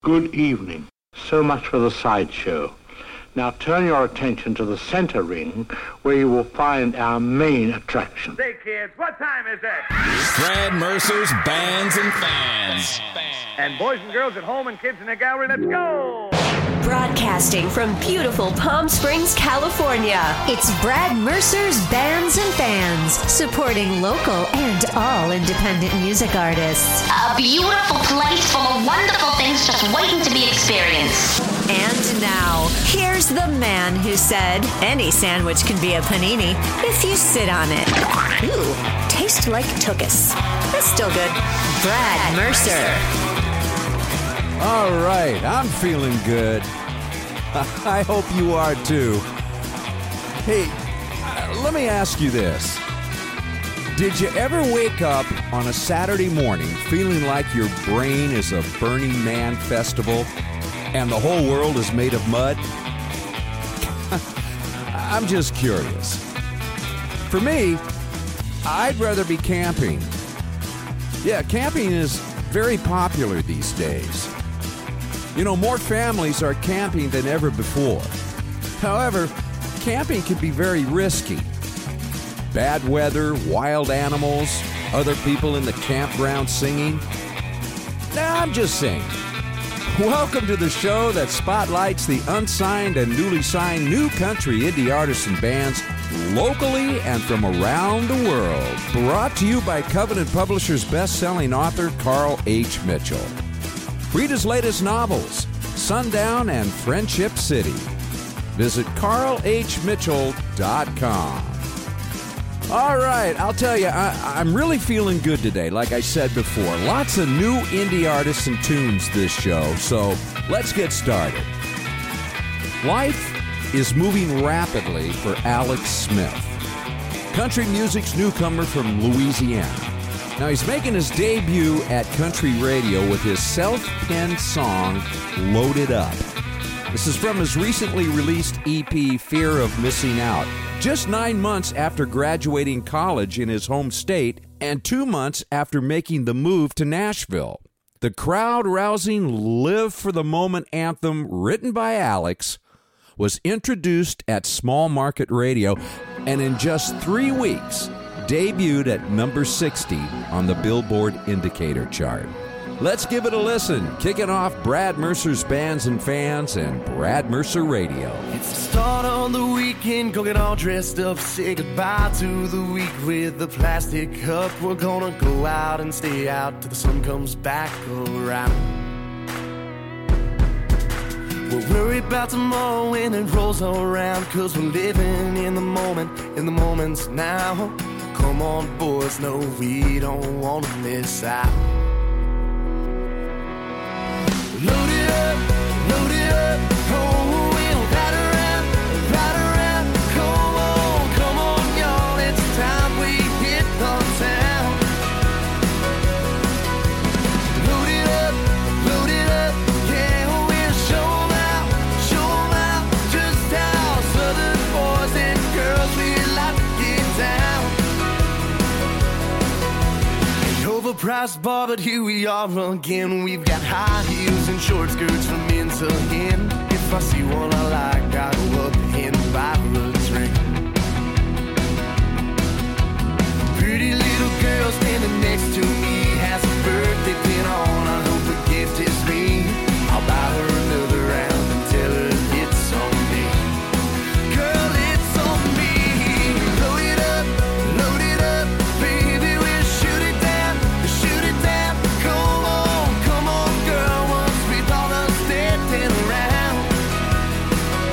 Good evening. So much for the sideshow. Now turn your attention to the center ring, where you will find our main attraction. Say, kids, what time is it? Brad Mercer's Bands and Fans. And boys and girls at home and kids in the gallery, let's go! Broadcasting from beautiful Palm Springs, California, it's Brad Mercer's Bands and Fans, supporting local and all independent music artists. A beautiful place full of wonderful things just waiting to be experienced. And now, here's the man who said, any sandwich can be a panini if you sit on it. Ooh, tastes like tuchus. That's still good. Brad Mercer. All right, I'm feeling good. I hope you are too. Hey, let me ask you this. Did you ever wake up on a Saturday morning feeling like your brain is a Burning Man festival and the whole world is made of mud? I'm just curious. For me, I'd rather be camping. Yeah, camping is very popular these days. You know, more families are camping than ever before. However, camping can be very risky. Bad weather, wild animals, other people in the campground singing. Nah, I'm just saying. Welcome to the show that spotlights the unsigned and newly signed new country indie artists and bands locally and from around the world. Brought to you by Covenant Publishers best-selling author Carl H. Mitchell. Read his latest novels, Sundown and Friendship City. Visit carlhmitchell.com. All right, I'll tell you, I'm really feeling good today, like I said before. Lots of new indie artists and tunes this show, so let's get started. Life is moving rapidly for Alex Smith, country music's newcomer from Louisiana. Now, he's making his debut at country radio with his self-penned song, Loaded Up. This is from his recently released EP, Fear of Missing Out. Just 9 months after graduating college in his home state and 2 months after making the move to Nashville. The crowd-rousing Live for the Moment anthem written by Alex was introduced at Small Market Radio and in just 3 weeks debuted at number 60 on the Billboard Indicator chart. Let's give it a listen. Kicking off Brad Mercer's Bands and Fans and Brad Mercer Radio. It's the start of the weekend, go get all dressed up, say goodbye to the week with the plastic cup. We're gonna go out and stay out till the sun comes back around. We'll worry about tomorrow when it rolls around, 'cause we're living in the moment's now. Come on, boys, no, we don't want to miss out. Load it up, oh, we'll ride around, come on, y'all, it's time we hit the town. Load it up, yeah, we'll show 'em out, just how southern boys and girls we like to get down. Overpriced bar, but here we are again. We've got high heels and short skirts from end to end. If I see one I like, I go up and buy her a drink. Pretty little girl standing next to me has a birthday pin on. I hope the gift is me. I'll buy her another round and tell her it's on me. Girl, it's on me. Load it up, baby, we'll shoot it down. Come on, girl, once we're done standing around.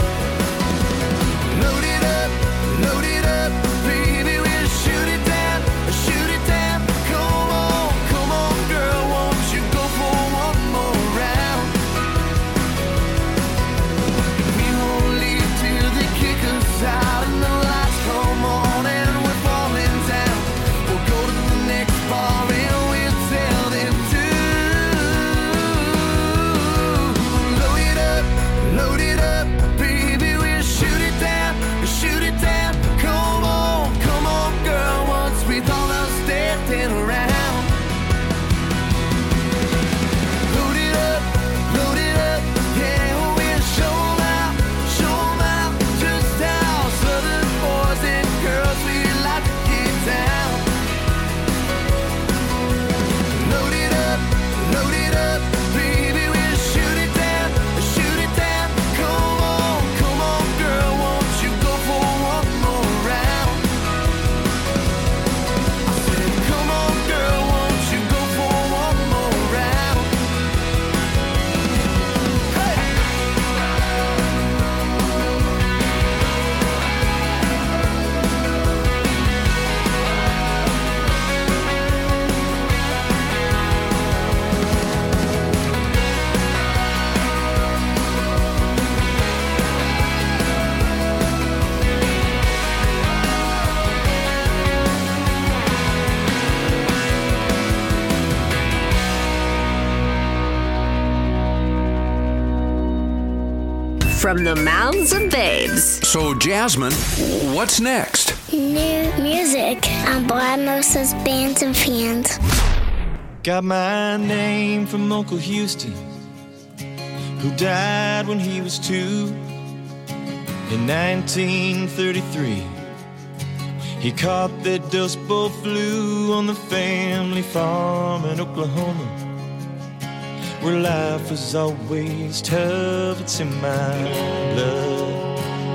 from the mouths of babes. So, Jasmine, what's next? New music on Brad Mercer's Bands and Fans. Got my name from Uncle Houston, who died when he was 2 in 1933. He caught that Dust Bowl flu on the family farm in Oklahoma, where life was always tough. It's in my blood.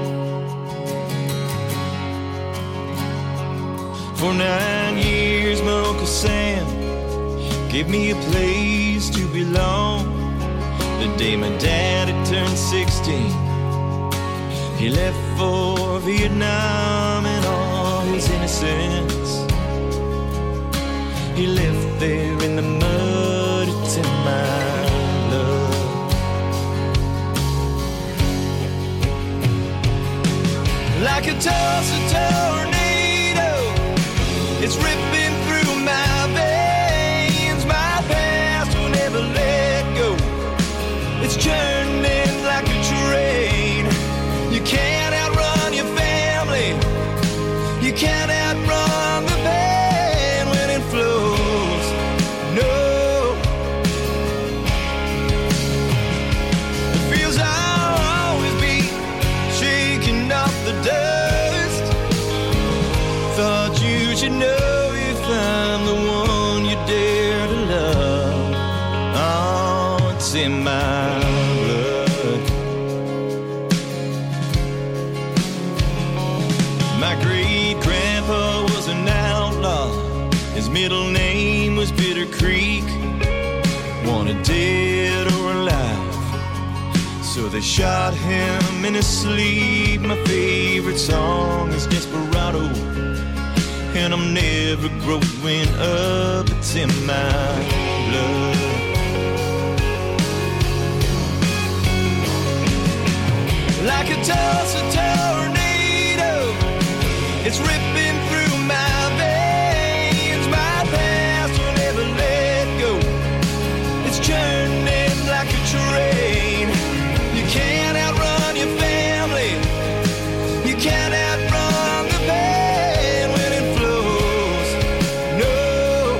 For 9 years, my Uncle Sam gave me a place to belong. The day my dad had turned 16, he left for Vietnam in all his innocence. He left there in the mud. It's in my blood. Like a Tulsa tornado, it's ripping through my veins. My past will never let go. It's churning like a train. You can't outrun your family. You can't outrun the pain when it flows. No. It feels I'll always be shaking off the dust. Thought you should know if I'm the one you dare to love. Oh, it's in my blood. My great-grandpa was an outlaw. His middle name was Bitter Creek. Wanted dead or alive, so they shot him in his sleep. My favorite song is Desperado, and I'm never growing up. It's in my blood. Like a Tulsa tornado, it's ripping through my veins. My past will never let go. It's churning like a train. You can't outrun your family. You can't outrun the pain when it flows. No.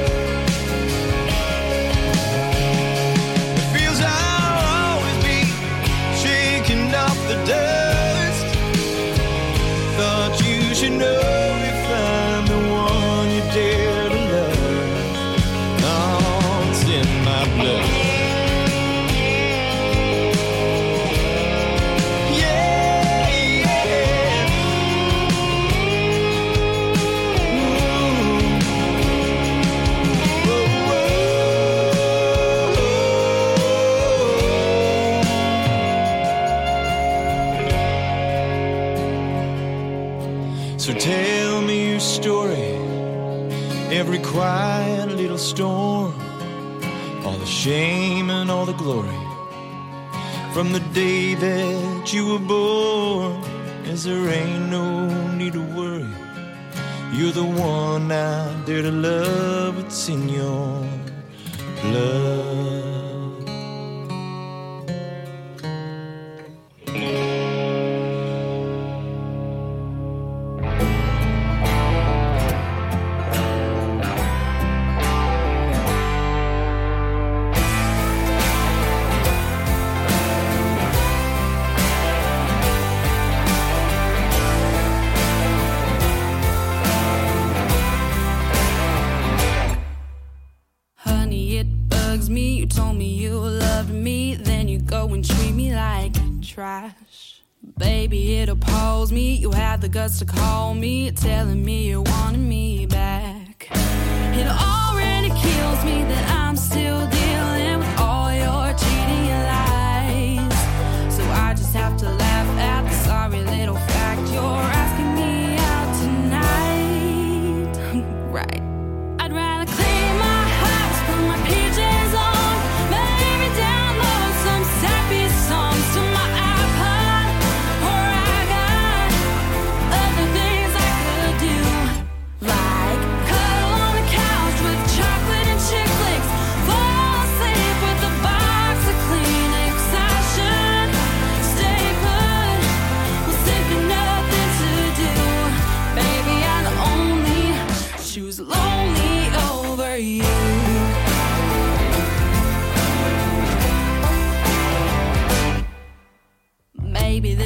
It feels I'll always be shaking off the dust. Thought you should know if I'm the one you dare to love. Oh, it's in my blood. Yeah, yeah. Ooh. Whoa, whoa. So tell me your story, every quiet little storm, all the shame and all the glory, from the day that you were born. As there ain't no need to worry, you're the one I dare to love. It's in your blood. Honey, it bugs me. You told me you loved me, then you go and treat me like trash. Baby, it appalls me. You had the guts to call me, telling me you wanted me back. It already kills me that I'm still dealing with all your cheating and lies. So I just have to laugh at the sorry little fact you're asking me out tonight. Right. I'd rather clean my house, put my PJs on, maybe download some sappy songs to my iPod, or I got other things I could do, like cuddle on the couch with chocolate and chick flicks, for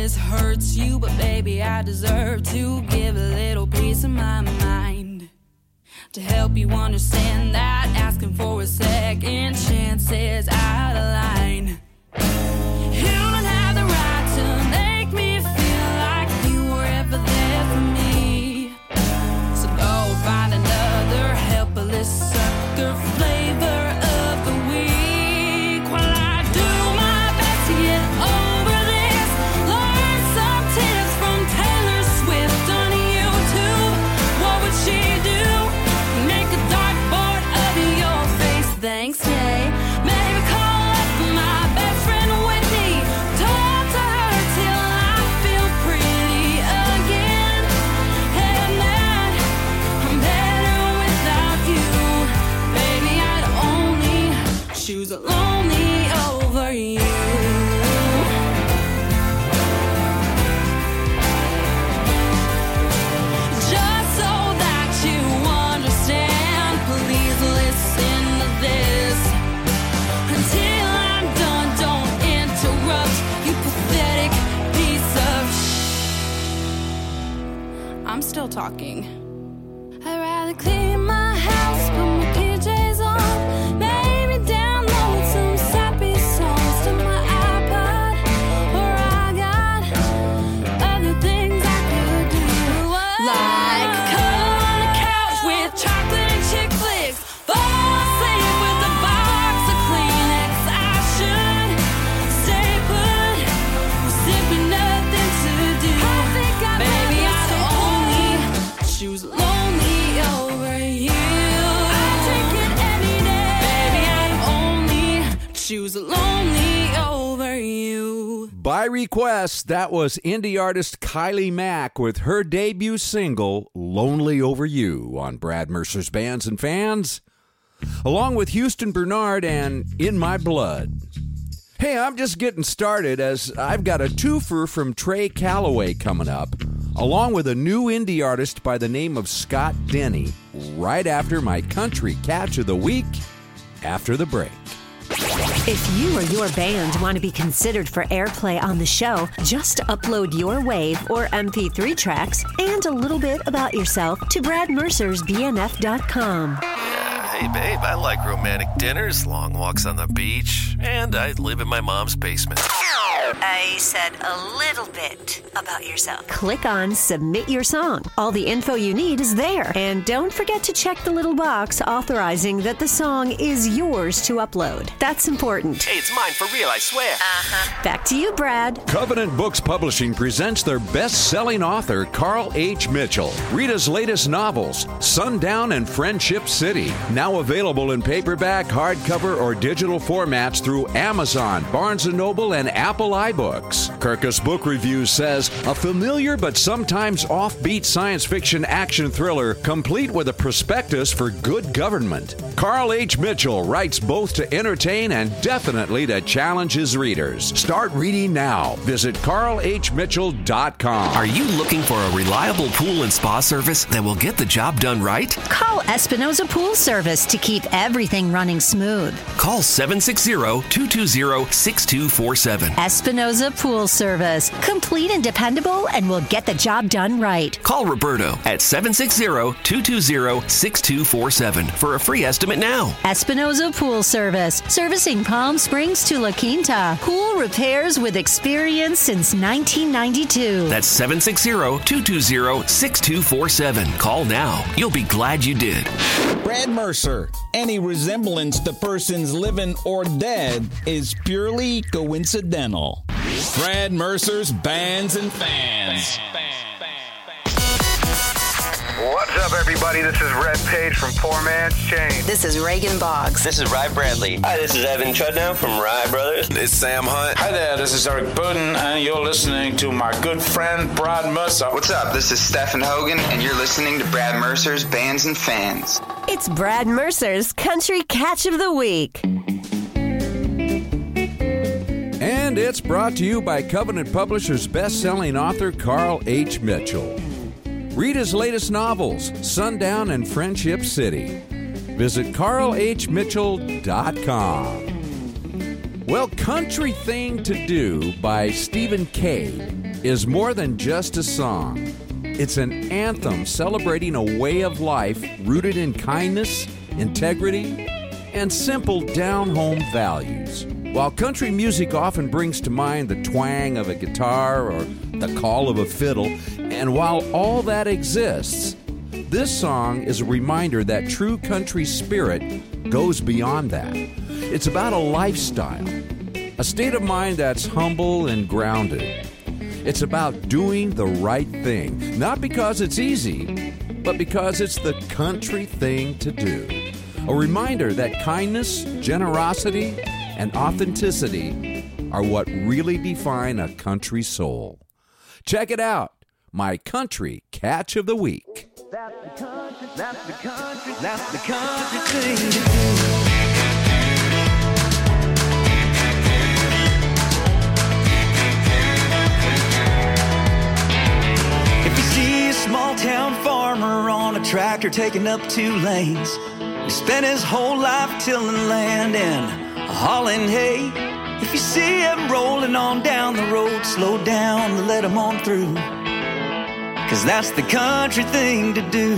this hurts you, but baby, I deserve to give a little piece of my mind to help you understand that asking for a second chance is out of line. You don't have the right to make me feel like you were ever there for me. So go find another helpless sucker flavor of the week while I do my best to get over this. Learn some tips from Taylor Swift on YouTube. What would she do? Make a dartboard of your face. Thanks, yay. Maybe call up my best friend Whitney. Talk to her till I feel pretty again. And that I'm better without you. Baby, I'd only choose lonely over you. Just so that you understand, please listen to this. Until I'm done, don't interrupt, you pathetic piece of I'm still talking. I'd rather clean my house, put my PJs on, maybe download some sappy songs to my iPod, or I got other things I could do. Like cuddle on the couch with chocolate and chick flicks, fall asleep with a box of Kleenex. I should stay put, simply nothing to do. Baby, I'd only choose lonely over you. I'll take it any day. Baby, I'd only choose lonely over you. By request, that was indie artist Kylie Mack with her debut single, Lonely Over You, on Brad Mercer's Bands and Fans, along with Houston Bernard and In My Blood. Hey, I'm just getting started as I've got a twofer from Trey Calloway coming up, along with a new indie artist by the name of Scott Denny, right after my country catch of the week, after the break. If you or your band want to be considered for airplay on the show, just upload your WAV or MP3 tracks and a little bit about yourself to bradmercersbnf.com. Hey, babe, I like romantic dinners, long walks on the beach, and I live in my mom's basement. I said a little bit about yourself. Click on Submit Your Song. All the info you need is there. And don't forget to check the little box authorizing that the song is yours to upload. That's important. Hey, it's mine for real, I swear. Back to you, Brad. Covenant Books Publishing presents their best-selling author, Carl H. Mitchell. Read his latest novels, Sundown and Friendship City, now available in paperback, hardcover, or digital formats through Amazon, Barnes & Noble, and Apple iBooks. Kirkus Book Review says, a familiar but sometimes offbeat science fiction action thriller complete with a prospectus for good government. Carl H. Mitchell writes both to entertain and definitely to challenge his readers. Start reading now. Visit carlhmitchell.com. Are you looking for a reliable pool and spa service that will get the job done right? Call Espinosa Pool Service to keep everything running smooth. Call 760-220-6247. Espinosa Pool Service. Complete and dependable, and will get the job done right. Call Roberto at 760-220-6247 for a free estimate now. Espinosa Pool Service. Servicing Palm Springs to La Quinta. Pool repairs with experience since 1992. That's 760-220-6247. Call now. You'll be glad you did. Brad Mercer. Any resemblance to persons living or dead is purely coincidental. Brad Mercer's Bands and Fans. What's up, everybody? This is Red Page from Poor Man's Chain. This is Reagan Boggs. This is Rye Bradley. Hi, this is Evan Chudnow from Rye Brothers. It's Sam Hunt. Hi there, this is Eric Burden, and you're listening to my good friend, Brad Mercer. What's up? This is Stephen Hogan, and you're listening to Brad Mercer's Bands and Fans. It's Brad Mercer's Country Catch of the Week. And it's brought to you by Covenant Publishers' best-selling author, Carl H. Mitchell. Read his latest novels, Sundown and Friendship City. Visit carlhmitchell.com. Well, Country Thing to Do by Stephen Cade is more than just a song. It's an anthem celebrating a way of life rooted in kindness, integrity, and simple down-home values. While country music often brings to mind the twang of a guitar or the call of a fiddle, and while all that exists, this song is a reminder that true country spirit goes beyond that. It's about a lifestyle, a state of mind that's humble and grounded. It's about doing the right thing, not because it's easy, but because it's the country thing to do. A reminder that kindness, generosity, and authenticity are what really define a country soul. Check it out, my country catch of the week. That's the country thing to do. If you see a small town farmer on a tractor taking up 2 lanes, he spent his whole life tilling land and hauling hay. If you see him rolling on down the road, slow down and let him on through, 'cause that's the country thing to do.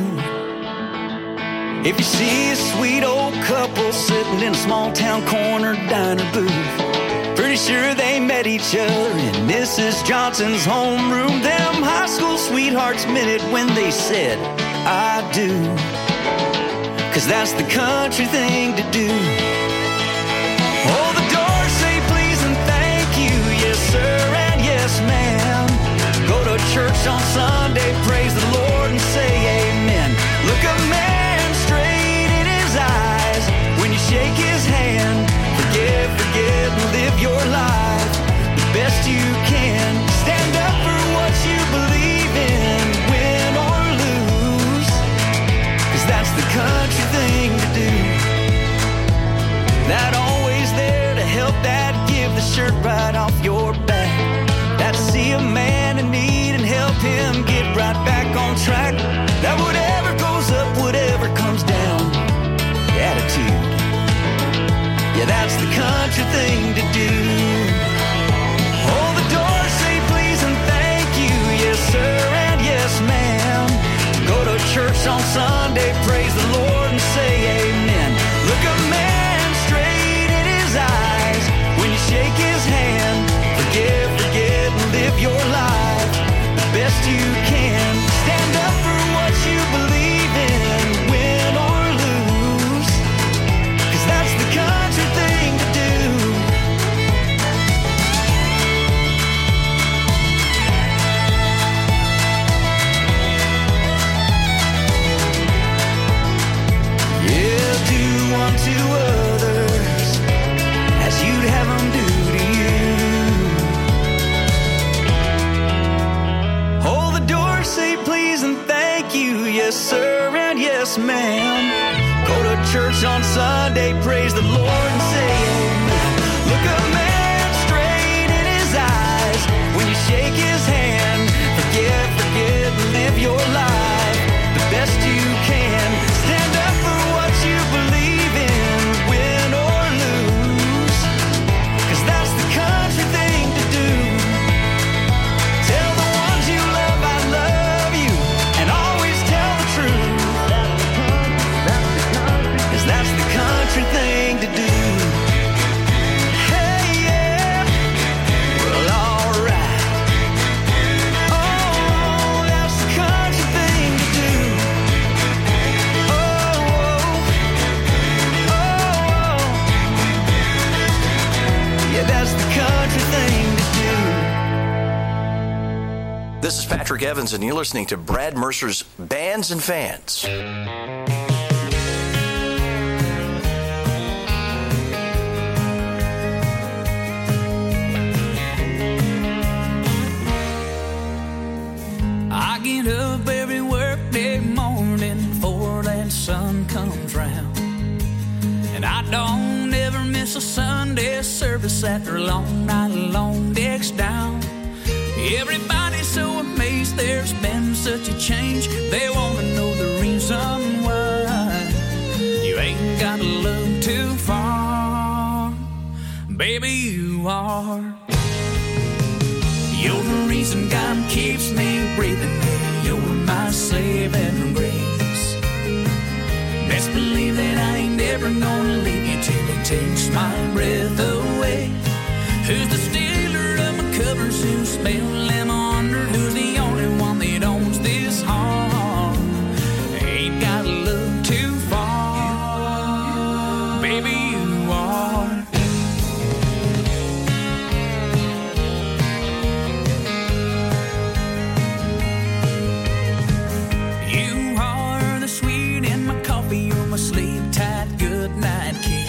If you see a sweet old couple sitting in a small town corner diner booth, pretty sure they met each other in Mrs. Johnson's homeroom. Them high school sweethearts meant it when they said, I do, 'cause that's the country thing to do. Oh, the doors say please and thank you, yes sir and yes ma'am. Go to church on Sunday, praise the Lord and say amen. Look a man straight in his eyes when you shake his hand. Forgive, forget, and live your life the best you can. Stand up for what you believe in, win or lose, 'cause that's the country thing to do. That always there to help, that give the shirt right off your back. That see a man in need and help him get right back on track. That whatever goes up, whatever comes down, attitude. Yeah, that's the country thing to do. Oh, the doors say please and thank you, yes sir and yes ma'am. Go to church on Sunday, praise the Lord and say amen. Look a man straight in his eyes when you shake his hand. Forgive, forget, and live your life the best you can. Stand up for what you believe in, win or lose, 'cause that's the country thing to do. Yeah, do unto others as you'd have them do to you. Oh, the doors say please and thank you, yes sir and yes ma'am. Go to church on Sunday, praise the Lord and say amen. Look a man straight in his eyes when you shake his hand. Forgive, forget, and live your life the best you can. Stand up for what you believe in, win or lose, 'cause that's the country thing to do. Tell the ones you love I love you, and always tell the truth, 'cause that's the country thing to do. Hey, yeah, well, alright. Oh, that's the country thing to do. Oh, oh, oh, yeah, that's the country thing to do. This is Patrick Evans, and you're listening to Brad Mercer's Bands and Fans. I get up every workday morning before that sun comes round, and I don't ever miss a Sunday service after a long night, long decks down. Everybody's so amazed there's been such a change. They want to know the reason why. You ain't got to look too far, baby, you are. You're the reason God keeps me breathing. You're my saving grace. Best believe that I ain't never gonna leave you till He takes my breath away. Who's the stealer of my covers? Who spelled them under? Who's the only one that owns this heart? Ain't gotta look too far, baby, you are. You are the sweet in my coffee. You're my sleep tight goodnight kiss.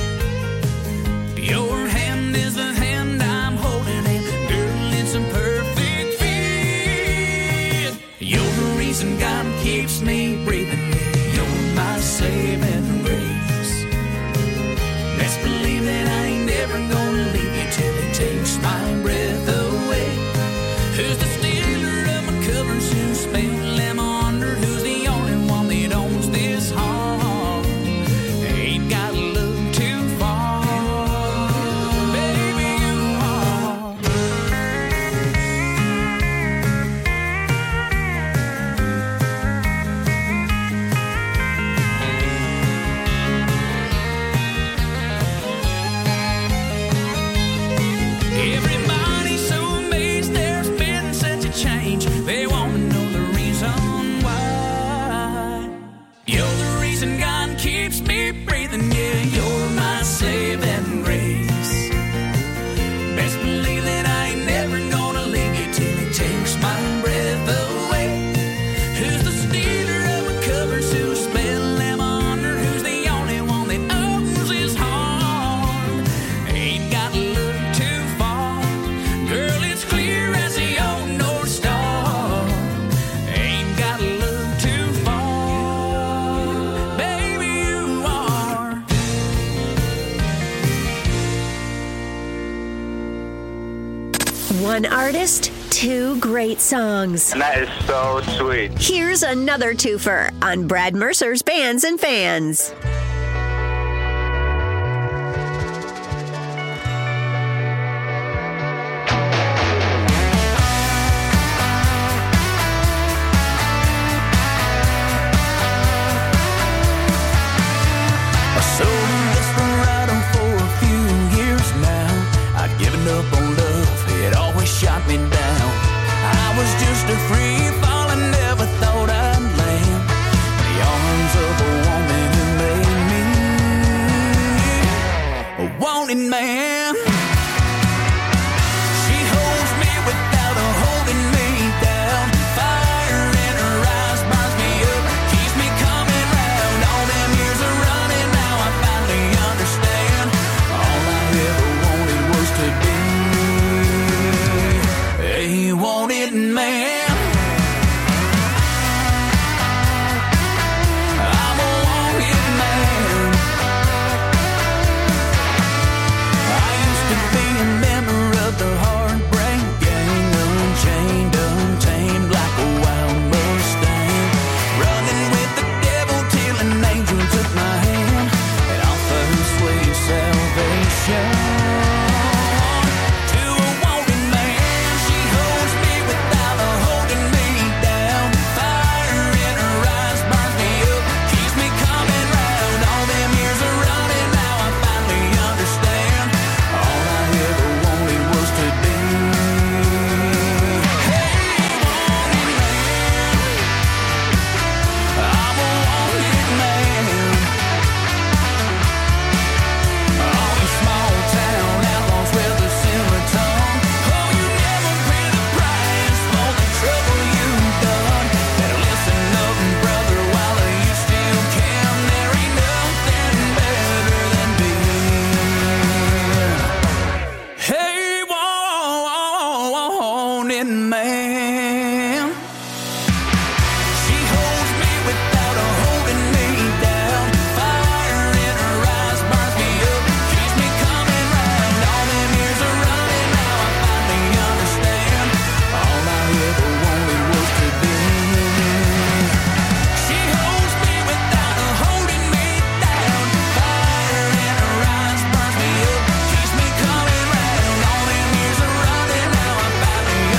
Your hand is the hand I'm holding, and girl, it's a perfect fit. You're the reason God keeps me breathing. You're my saving grace. Best believe that I ain't never gonna leave you till He takes my breath away. Who's the stealer of my covers? Who spelled them under? Who's the only one that owns this heart? Ain't gotta look too far. Everybody's so amazed there's been such a change. They want to know the reason why. You're the reason God keeps me breathing. Yeah, you're my saving grace. Best believe that I ain't never gonna leave you till He takes my breath away. Who's the stealer of my covers? Who spelled them under? Who's the only one that owns his heart? Ain't got to look too far. Girl, it's clear as the old North Star. Ain't got to look too far. Baby, you are. One artist, two great songs. And that is so sweet. Here's another twofer on Brad Mercer's Bands and Fans. So desperado for a few years now. I'd given up on love, it always shot me down. I was just a free falling, never thought I'd land in the arms of a woman who made me a wanted man. She holds me without a holding me down. Fire in her eyes burns me up, keeps me coming round. All them years of running, now I finally understand. All I ever wanted was to be a wanted man. I'm a wanted man. I used to be a member of the Heartbreak Gang, unchained, untamed, like a wild Mustang, running with the devil till an angel took my hand and offered sweet salvation. To a wanted man, she holds me without a holding me down. Fire in her eyes burns me up, keeps me coming round. All them years of running, now I finally understand. All I ever wanted was to be I'm a wanted man. All these small town outlaws with a silver tongue. Oh, you never pay the price for the trouble you've done. Better listen up, brother, while you still can. There ain't nothing better than being hey, wanted man. She holds me without a holding me down. Fire in her eyes burns me up, keeps me coming round. All them years of running, now I finally understand. All I ever wanted was to be. She holds me without a holding me down. Fire in her eyes burns me up, keeps me coming round. All them years of running, now I finally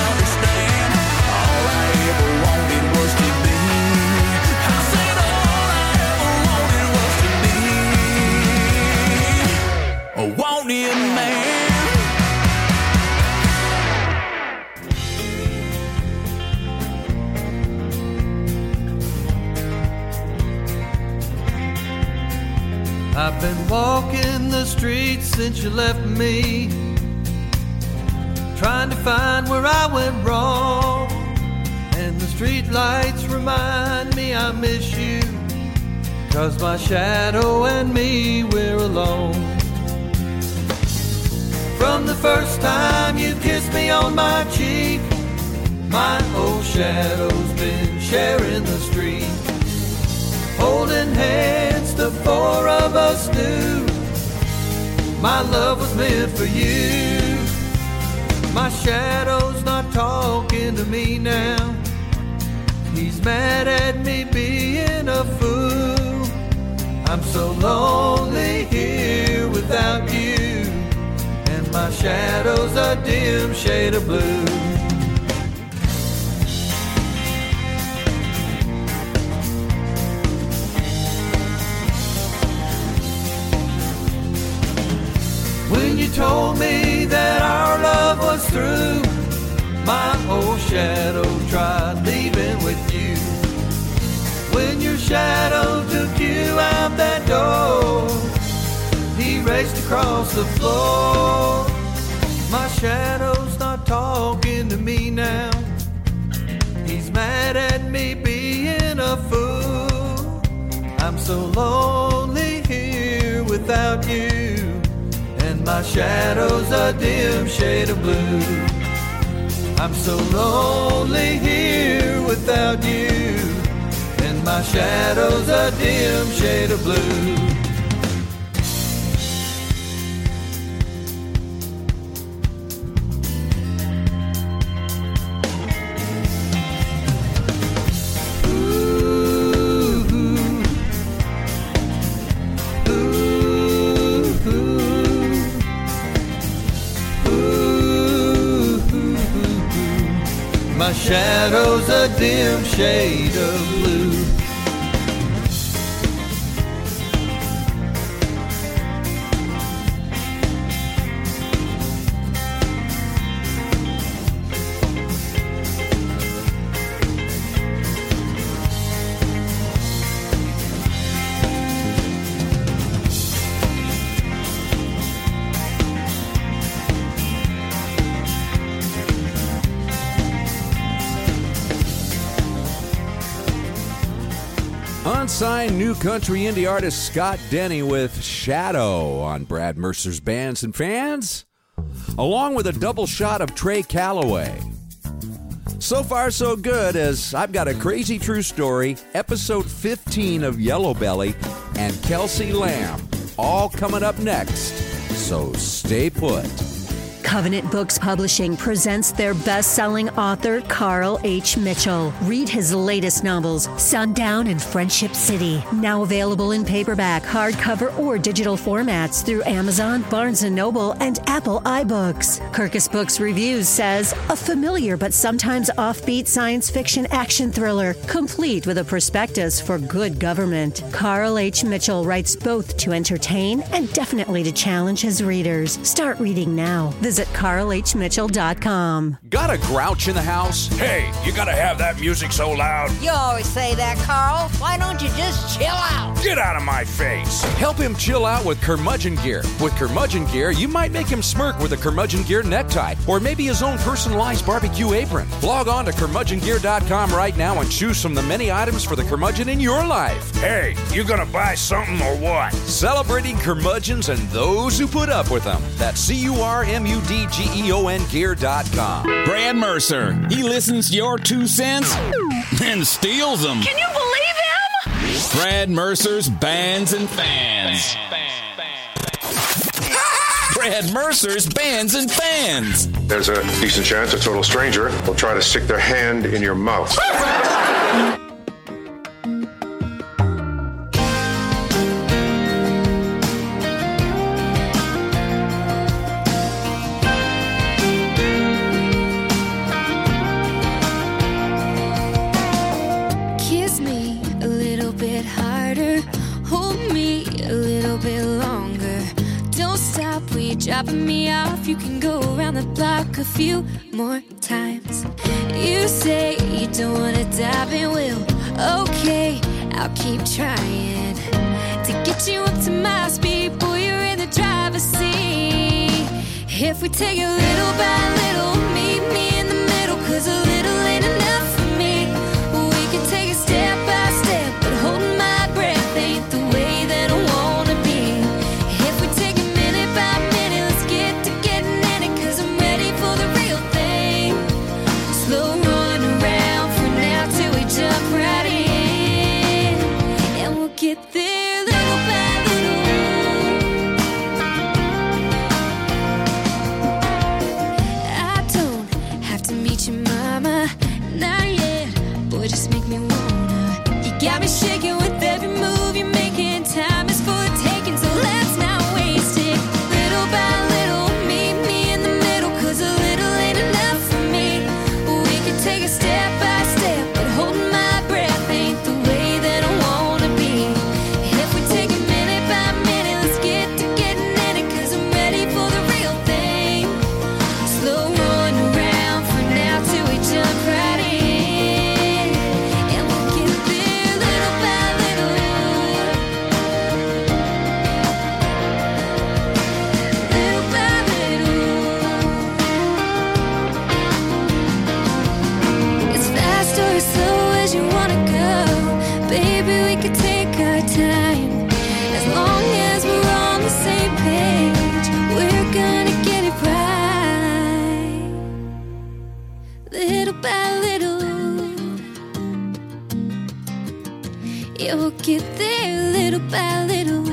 I've been walking the streets since you left me, trying to find where I went wrong. And the street lights remind me I miss you, 'cause my shadow and me, we're alone. From the first time you kissed me on my cheek, my old shadow's been sharing the street. Holding hands, the four of us knew my love was meant for you. My shadow's not talking to me now. He's mad at me being a fool. I'm so lonely here without you, and my shadow's a dim shade of blue. When you told me that our love was through, my old shadow tried leaving with you. When your shadow took you out that door, he raced across the floor. My shadow's not talking to me now. He's mad at me being a fool. I'm so lonely here without you, and my shadow's a dim shade of blue. I'm so lonely here without you, and my shadow's a dim shade of blue. My shadow's a dim shade of blue. Unsigned new country indie artist Scott Denny with Shadow on Brad Mercer's Bands and Fans, along with a double shot of Trey Calloway. So far, so good, as I've got a crazy true story, episode 15 of Yellow Belly, and Kelsey Lamb, all coming up next. So stay put. Covenant Books Publishing presents their best-selling author, Carl H. Mitchell. Read his latest novels, Sundown and Friendship City. Now available in paperback, hardcover, or digital formats through Amazon, Barnes & Noble, and Apple iBooks. Kirkus Books Reviews says, a familiar but sometimes offbeat science fiction action thriller, complete with a prospectus for good government. Carl H. Mitchell writes both to entertain and definitely to challenge his readers. Start reading now. Visit CarlHMitchell.com. Got a grouch in the house? Hey, you gotta have that music so loud. You always say that, Carl. Why don't you just chill out? Get out of my face. Help him chill out with Curmudgeon Gear. With Curmudgeon Gear, you might make him smirk with a Curmudgeon Gear necktie, or maybe his own personalized barbecue apron. Log on to CurmudgeonGear.com right now and choose from the many items for the curmudgeon in your life. Hey, you gonna buy something or what? Celebrating curmudgeons and those who put up with them. That's CURMUDGEON Gear.com. Brad Mercer, he listens to your 2 cents and steals them. Can you believe him? Brad Mercer's Bands and Fans. Brad Mercer's Bands and Fans. There's a decent chance a total stranger will try to stick their hand in your mouth. Dropping me off, you can go around the block a few more times. You say you don't wanna dive in, well, okay, I'll keep trying. to get you up to my speed. Boy, you're in the driver's seat. If we take it little by little, meet me in the middle, 'cause a little ain't enough for me. We can take it step by step, but holding my breath ain't the way that I wanna be. If we take it minute by minute, let's get to getting in it, 'cause I'm ready for the real thing. Slow run around for now till we jump right in, and we'll get there little by little. I don't have to meet your mama, not yet. Boy, just make me wanna. You got me shaking with every move you're making. Time is for the taking, so let's not waste it. Little by little, meet me in the middle, 'cause a little ain't enough for me. We can take it step by step, but holding my breath ain't the way that I wanna be. If we take it minute by minute, let's get to getting in it, 'cause I'm ready for the real thing. Slow run around for now till we jump right in, and we'll get there little by little. Little by little. As fast or as slow as you wanna go, baby, we could take our time. As long as we're on the same page, we're gonna get it right. Little by little, yeah, we'll get there little by little.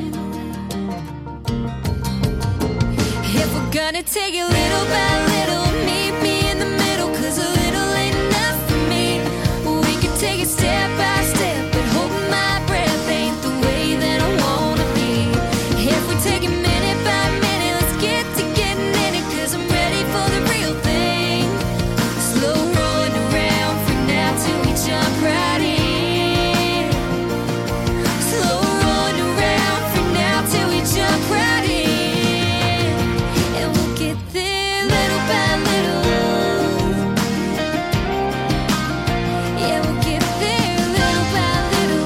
If we're gonna take it little by little, meet me in the middle, 'cause a little ain't enough for me. We can take it step by step, but holding my breath ain't the way that I wanna be. If we take it minute by minute, let's get to getting in it, 'cause I'm ready for the real thing. Slow run around for now till we jump right in. Slow run around for now till we jump right in, and we'll get there little by little. Yeah, we'll get there little by little.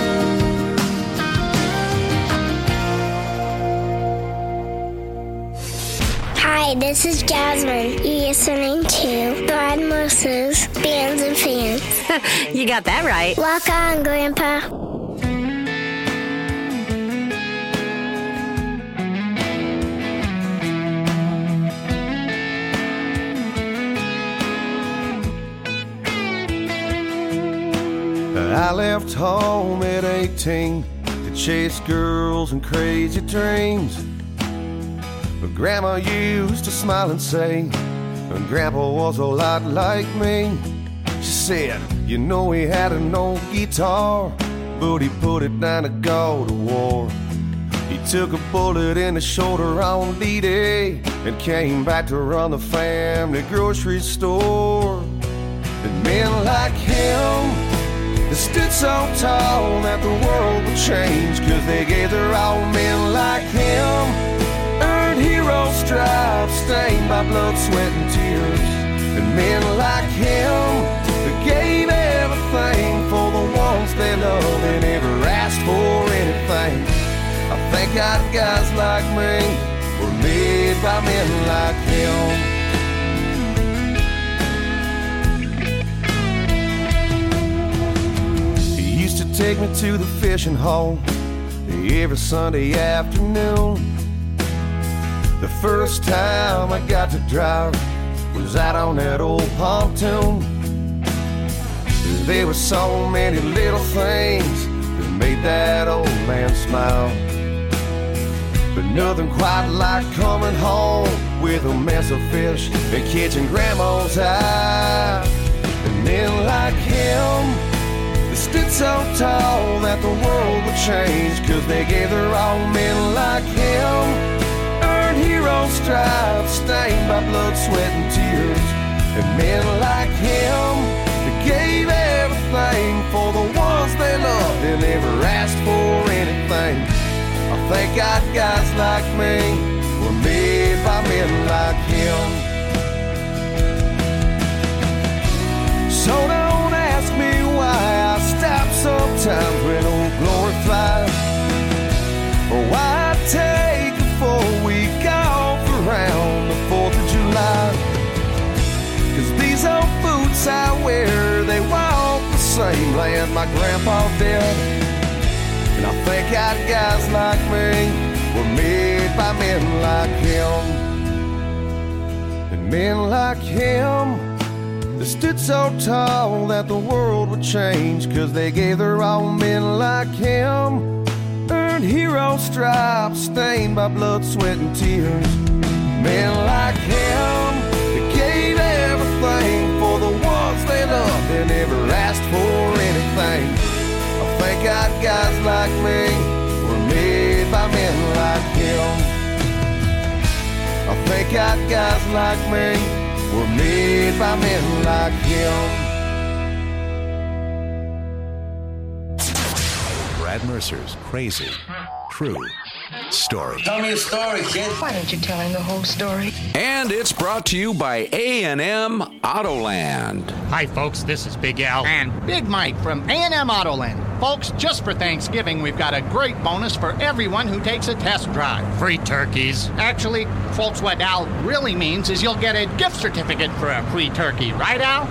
Hi, this is Jasmine. You're listening to Brad Mercer's Bands and Fans. You got that right. Walk on, Grandpa. I left home at 18 to chase girls and crazy dreams. But Grandma used to smile and say, Grandpa was a lot like me. She said, you know he had an old guitar, but he put it down to go to war. He took a bullet in the shoulder on D-Day and came back to run the family grocery store. And men like him, they stood so tall that the world would change, 'cause they gave their all. Men like him earned hero stripes stained by blood, sweat, and tears. And men like him, they gave everything for the ones they loved and never asked for anything. I thank God guys like me were made by men like him. He used to take me to the fishing hole every Sunday afternoon. The first time I got to drive was out on that old pontoon. There were so many little things that made that old man smile, but nothing quite like coming home with a mess of fish and catching Grandma's eye. And men like him, they stood so tall that the world would change, 'cause they gave their all. Men like him earned hero stripes stained by blood, sweat, and tears. And men like him, they gave everything for the ones they loved and never asked for anything. I thank God guys like me were made by men like him. So don't ask me why I stop sometimes when old glory flies. same land my grandpa did. And I think out guys like me were made by men like him. And men like him, they stood so tall that the world would change, 'cause they gave their all. Men like him earned hero stripes stained by blood, sweat, and tears. Men like him, they gave everything for the ones they loved and never asked for anything. I think out guys like me were made by men like him. I think out guys like me were made by men like him. Brad Mercer's crazy, true story. Tell me a story, kid. Why don't you tell him the whole story? And it's brought to you by A&M Autoland. Hi, folks. This is Big Al. And Big Mike from A&M Autoland. Folks, just for Thanksgiving, we've got a great bonus for everyone who takes a test drive. Free turkeys. Actually, folks, what Al really means is you'll get a gift certificate for a free turkey. Right, Al?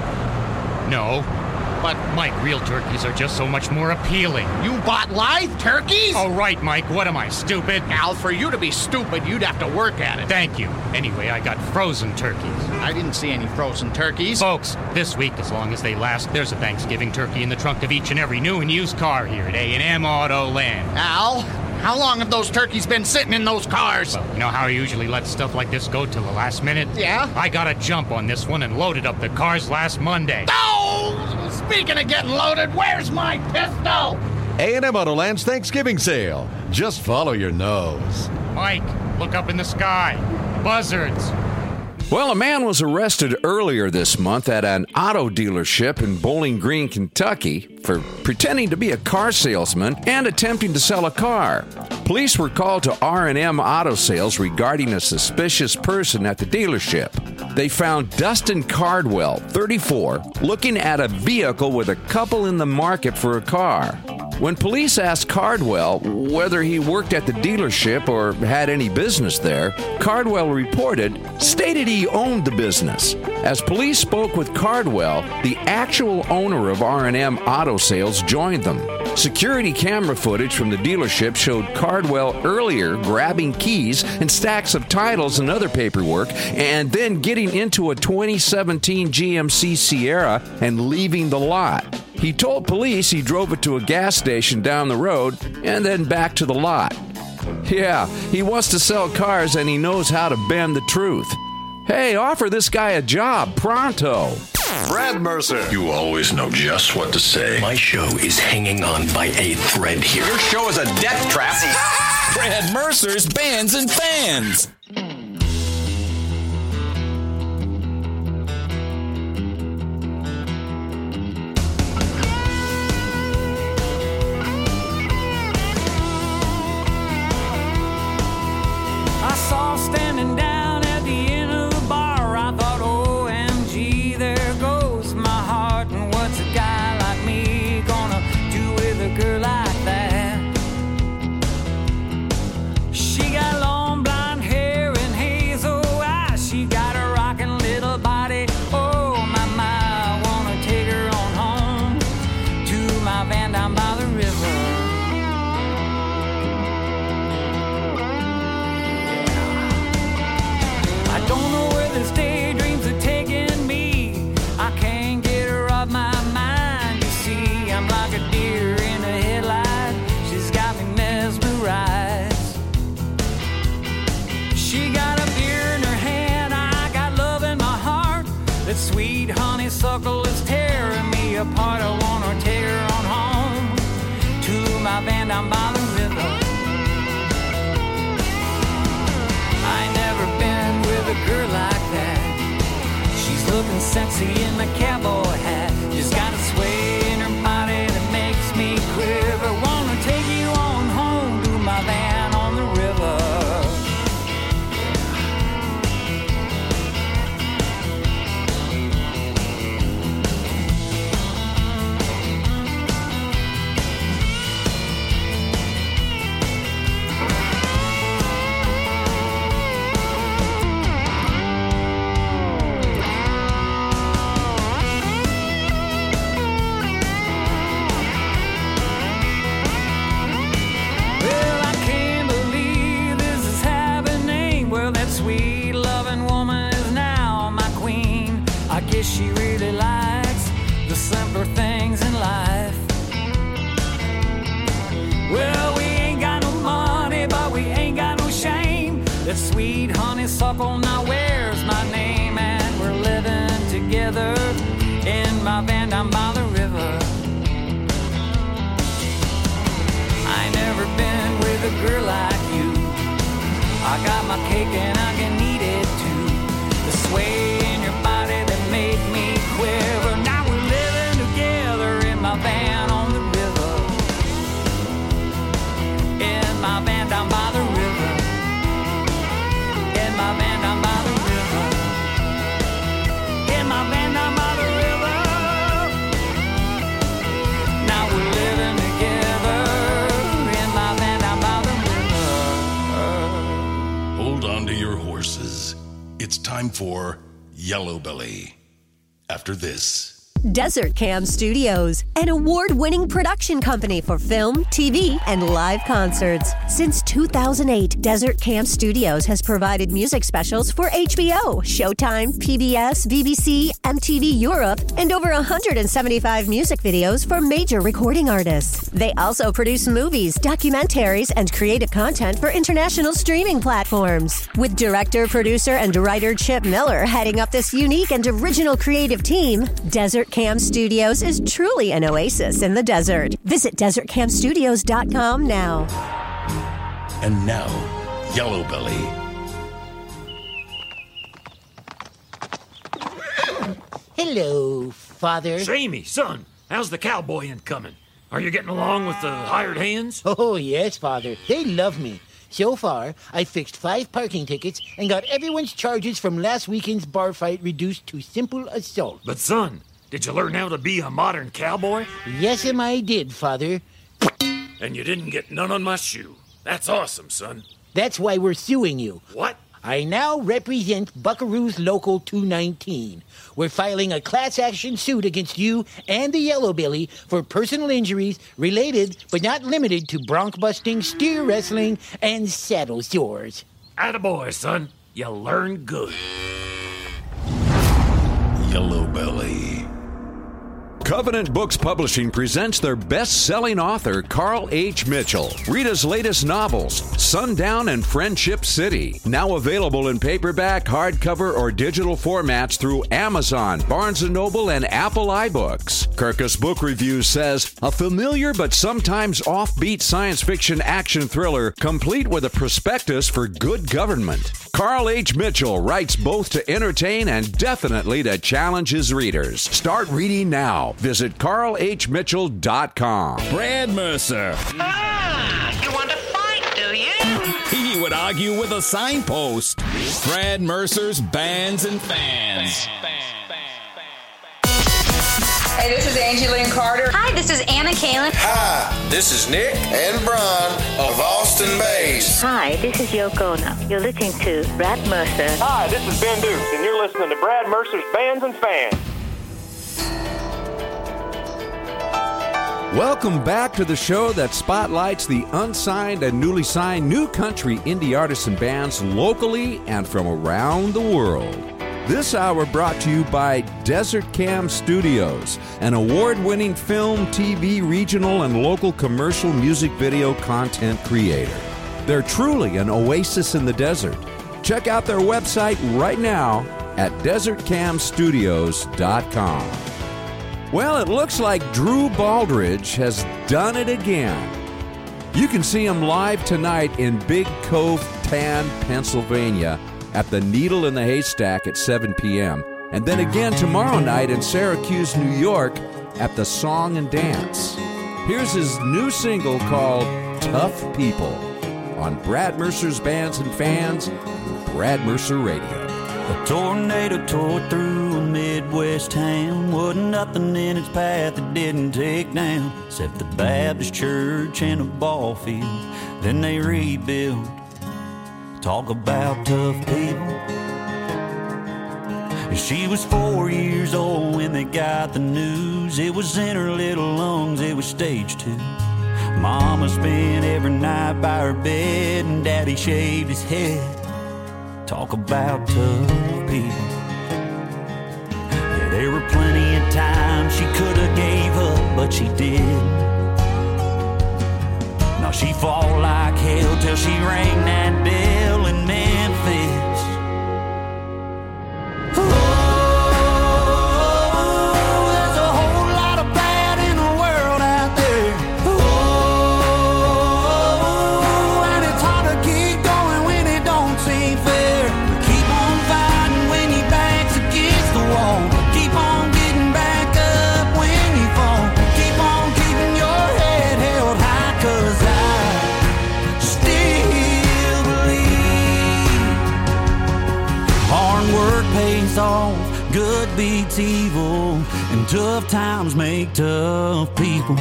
No. But, Mike, real turkeys are just so much more appealing. You bought live turkeys? Oh, right, Mike. What am I, stupid? Al, for you to be stupid, you'd have to work at it. Thank you. Anyway, I got frozen turkeys. I didn't see any frozen turkeys. Folks, this week, as long as they last, there's a Thanksgiving turkey in the trunk of each and every new and used car here at A&M Autoland. Al, how long have those turkeys been sitting in those cars? Well, you know how I usually let stuff like this go till the last minute? Yeah? I got a jump on this one and loaded up the cars last Monday. Oh! Speaking of getting loaded, where's my pistol? A&M Autoland's Thanksgiving sale. Just follow your nose. Mike, look up in the sky. Buzzards. Well, a man was arrested earlier this month at an auto dealership in Bowling Green, Kentucky, for pretending to be a car salesman and attempting to sell a car. Police were called to R&M Auto Sales regarding a suspicious person at the dealership. They found Dustin Cardwell, 34, looking at a vehicle with a couple in the market for a car. When police asked Cardwell whether he worked at the dealership or had any business there, Cardwell stated he owned the business. As police spoke with Cardwell, the actual owner of R&M Auto Sales joined them. Security camera footage from the dealership showed Cardwell earlier grabbing keys and stacks of titles and other paperwork, and then getting into a 2017 GMC Sierra and leaving the lot. He told police he drove it to a gas station down the road and then back to the lot. Yeah, he wants to sell cars and he knows how to bend the truth. Hey, offer this guy a job pronto. Brad Mercer. You always know just what to say. My show is hanging on by a thread here. Your show is a death trap. Brad Mercer's Bands and Fans. I saw standing down at the end of the bar. I thought, OMG, there goes my heart. And what's a guy like me gonna do with a girl like that? She got long blonde hair and hazel eyes. She got a rockin' little body. Oh, my, I wanna take her on home to my van down by the river. I don't know where this daydreams are taking me. I can't get her off my mind. You see, I'm like a deer in a headlight. She's got me mesmerized. She got a beer in her hand. I got love in my heart. That sweet honeysuckle is tearing me apart. I wanna take her on home to my van down by the river. I ain't never been with a girl like that. She's looking sexy in the cowboy hat. She's got a sway in her body that makes me quiver. Wanna take you on home to my van on the river. It's sweet honeysuckle, now where's my name? And we're living together in my van down by the river. I ain't never been with a girl like you. I got my cake and I can eat it too. The sway in your body that made me quiver. Now we're living together in my van on the river. In my van down by the river. In my van down by the river. In my van down by the river. Now we're living together in my van down by the river. Hold on to your horses. It's time for Yellow Belly. After this. Desert Cam Studios, an award-winning production company for film, TV, and live concerts. Since 2008, Desert Cam Studios has provided music specials for HBO, Showtime, PBS, BBC, MTV Europe, and over 175 music videos for major recording artists. They also produce movies, documentaries, and creative content for international streaming platforms. With director, producer, and writer Chip Miller heading up this unique and original creative team, Desert Cam Studios is truly an oasis in the desert. Visit desertcamstudios.com now. And now, Yellow Belly. Hello, Father. Sammy, son, how's the cowboy incoming? Are you getting along with the hired hands? Oh, yes, Father. They love me. So far, I fixed 5 parking tickets and got everyone's charges from last weekend's bar fight reduced to simple assault. But, son, did you learn how to be a modern cowboy? Yes, I did, Father. And you didn't get none on my shoe. That's awesome, son. That's why we're suing you. What? I now represent Buckaroo's Local 219. We're filing a class action suit against you and the Yellow Belly for personal injuries related but not limited to bronc busting, steer wrestling, and saddle sores. Attaboy, son. You learn good. Yellow Belly. Covenant Books Publishing presents their best-selling author, Carl H. Mitchell. Read his latest novels, Sundown and Friendship City. Now available in paperback, hardcover, or digital formats through Amazon, Barnes & Noble, and Apple iBooks. Kirkus Book Reviews says, a familiar but sometimes offbeat science fiction action thriller complete with a prospectus for good government. Carl H. Mitchell writes both to entertain and definitely to challenge his readers. Start reading now. Visit carlhmitchell.com. Brad Mercer. You want to fight, do you? He would argue with a signpost. Brad Mercer's Bands and Fans. Hey, this is Angeline Carter. Hi, this is Anna Kalin. Hi, this is Nick and Brian of Austin Bays. Hi, this is Yoko Ono. You're listening to Brad Mercer. Hi, this is Ben Dukes, and you're listening to Brad Mercer's Bands and Fans. Welcome back to the show that spotlights the unsigned and newly signed new country indie artists and bands locally and from around the world. This hour brought to you by Desert Cam Studios, an award-winning film, TV, regional, and local commercial music video content creator. They're truly an oasis in the desert. Check out their website right now at desertcamstudios.com. Well, it looks like Drew Baldridge has done it again. You can see him live tonight in Big Cove, Tan, Pennsylvania at the Needle in the Haystack at 7 p.m. And then again tomorrow night in Syracuse, New York at the Song and Dance. Here's his new single called Tough People on Brad Mercer's Bands and Fans, Brad Mercer Radio. A tornado tore through a Midwest town. Wasn't nothing in its path it didn't take down, except the Baptist church and a ball field. Then they rebuilt. Talk about tough people. She was 4 years old when they got the news. It was in her little lungs, it was stage 2. Mama spent every night by her bed, and Daddy shaved his head. Talk about tough people. Yeah, there were plenty of times she could have gave up, but she didn't. Now she fought like hell till she rang that bell in Memphis. good beats evil, and tough times make tough people.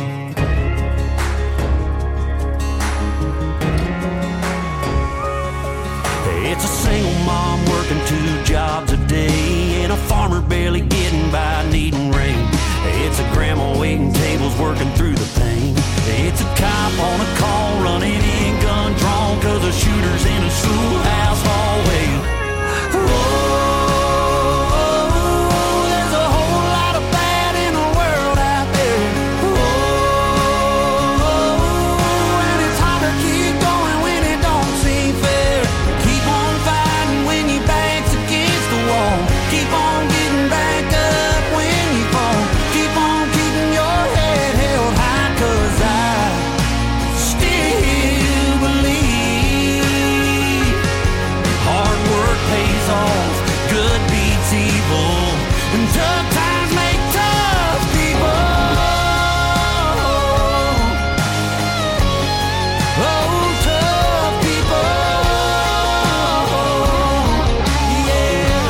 It's a single mom working 2 jobs a day, and a farmer barely getting by needing rain. It's a grandma waiting tables working through the pain. It's a cop on a call running in gun drawn, 'cause a shooter's in a schoolhouse hallway. Oh, there's a whole lot of bad in the world out there. Oh, and it's hard to keep going when it don't seem fair. Keep on fighting when your back's against the wall. Keep on getting back up when you fall. Keep on keeping your head held high, 'cause I still believe hard work pays off, good beats evil, and tough times make tough people. Oh, tough people. Yeah.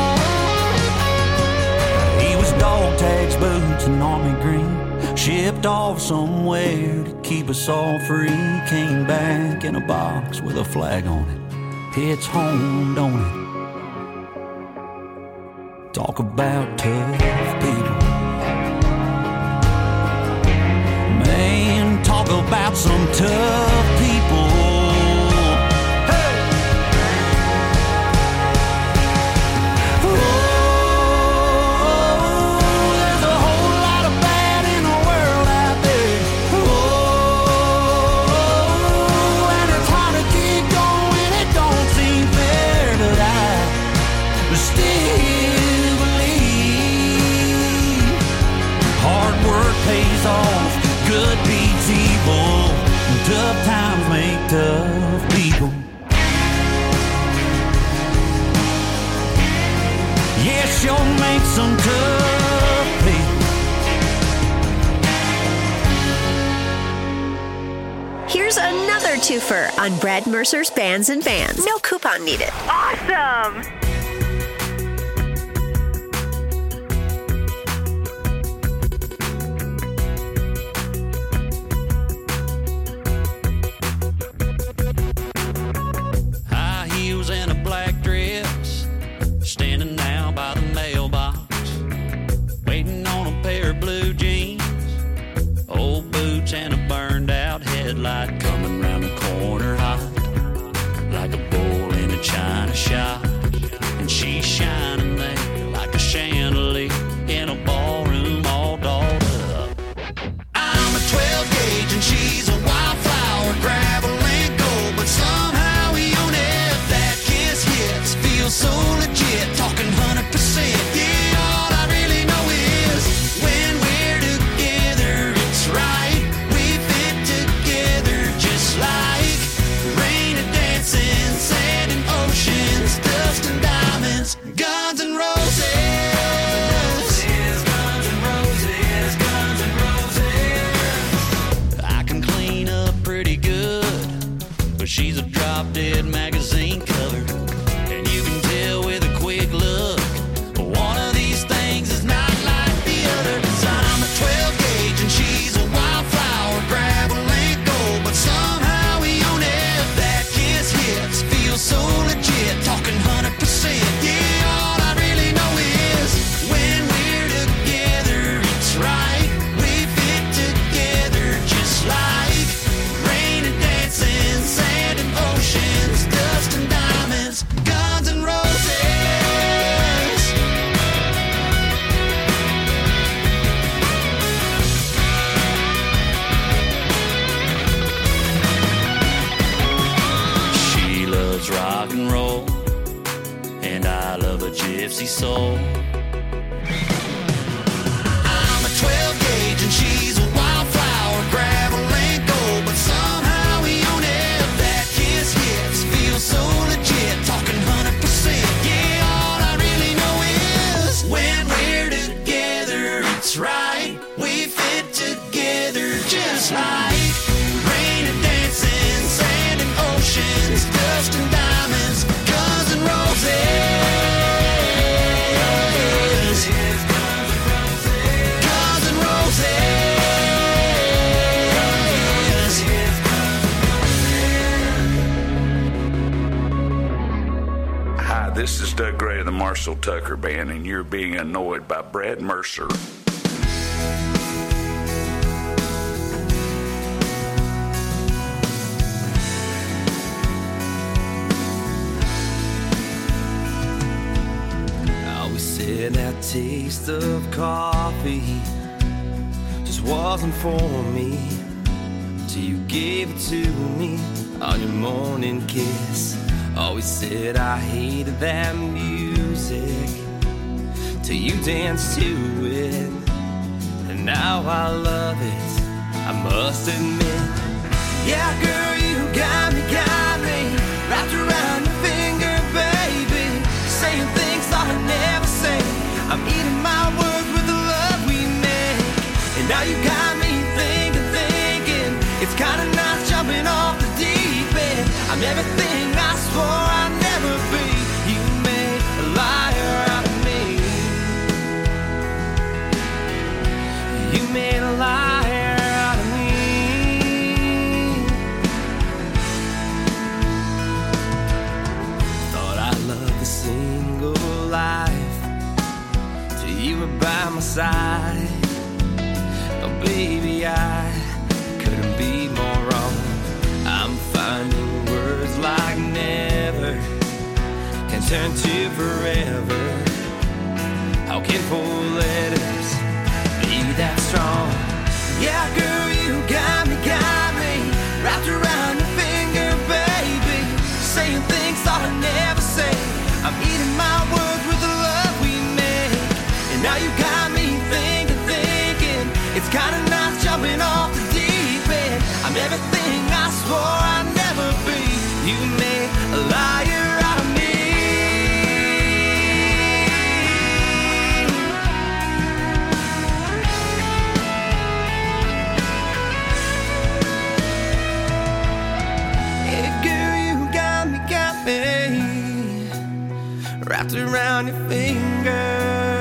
He was dog tags, boots, and army green. Shipped off somewhere to keep us all free. Came back in a box with a flag on it. It's home, don't it? Talk about tough people. Man, talk about some tough people. Hey! Oh, there's a whole lot of bad in the world out there. Oh, and it's hard to keep going, it don't seem fair, but I still believe hard work pays off, good beats evil, and tough times make tough people. Yeah, sure make some tough people. Here's another twofer on Brad Mercer's Bands and Fans. No coupon needed. Awesome! High heels and a black dress, standing now by the mailbox, waiting on a pair of blue jeans, old boots and a burned out headlight, coming round the corner hot, like a bull in a china shop, and she's shining there like a chandelier in a ballroom all dolled up. I'm a 12 gauge and she's a wildflower, gravel and gold, but somehow we own it. That kiss hits, feels so legit, talking 100%. Yeah, all I really know is when we're together, it's right. We fit together just like rain and dancing, sand and oceans, dust and diamonds, guns and roses. Guns and roses, guns and roses. I can clean up pretty good, but she's a drop-dead magazine cover, and you can tell with a quick look, one of these things is not like the other. 'Cause I'm a 12 gauge and she's a wildflower, gravel and gold, but somehow we own it. That kiss hits, feels so legit, talking 100%. Yeah, all I really know is when we're together, it's right. We fit together just like rain and dancing, sand and oceans, dust and diamonds, guns and roses. She loves rock and roll, and I love a gypsy soul. I'm a 12 gauge and she's a wildflower, gravel and gold, but somehow we own it. That kiss hits, feels so legit, talking 100%. Yeah, all I really know is when we're together, it's right. We fit together just like rain and dancing, sand and oceans, dust and diamonds, guns and roses. Gray of the Marshall Tucker Band, and you're being annoyed by Brad Mercer. I always said that taste of coffee just wasn't for me till you gave it to me on your morning kiss. Always said I hated that music till you danced to it, and now I love it, I must admit. Yeah, girl, you got me wrapped around your finger, baby, saying things I never say. I'm eating my words with the love we make, and now you got me thinking it's kinda nice jumping off the deep end. I'm everything I swore I'd never be. You made a liar out of me. You made a liar out of me. Thought I loved a single life till you were by my side. Oh baby, I couldn't be more wrong. I'm finding words like never can turn to forever. How can 4 letters be that strong? Yeah, girl, you got me wrapped around your finger, baby, saying things I'll never say. I'm eating my words with the love we make, and now you got me thinking it's kinda nice jumping off the deep end. I'm everything I swore I'd never be. You made a liar out of me. Hey girl, you got me wrapped around your finger.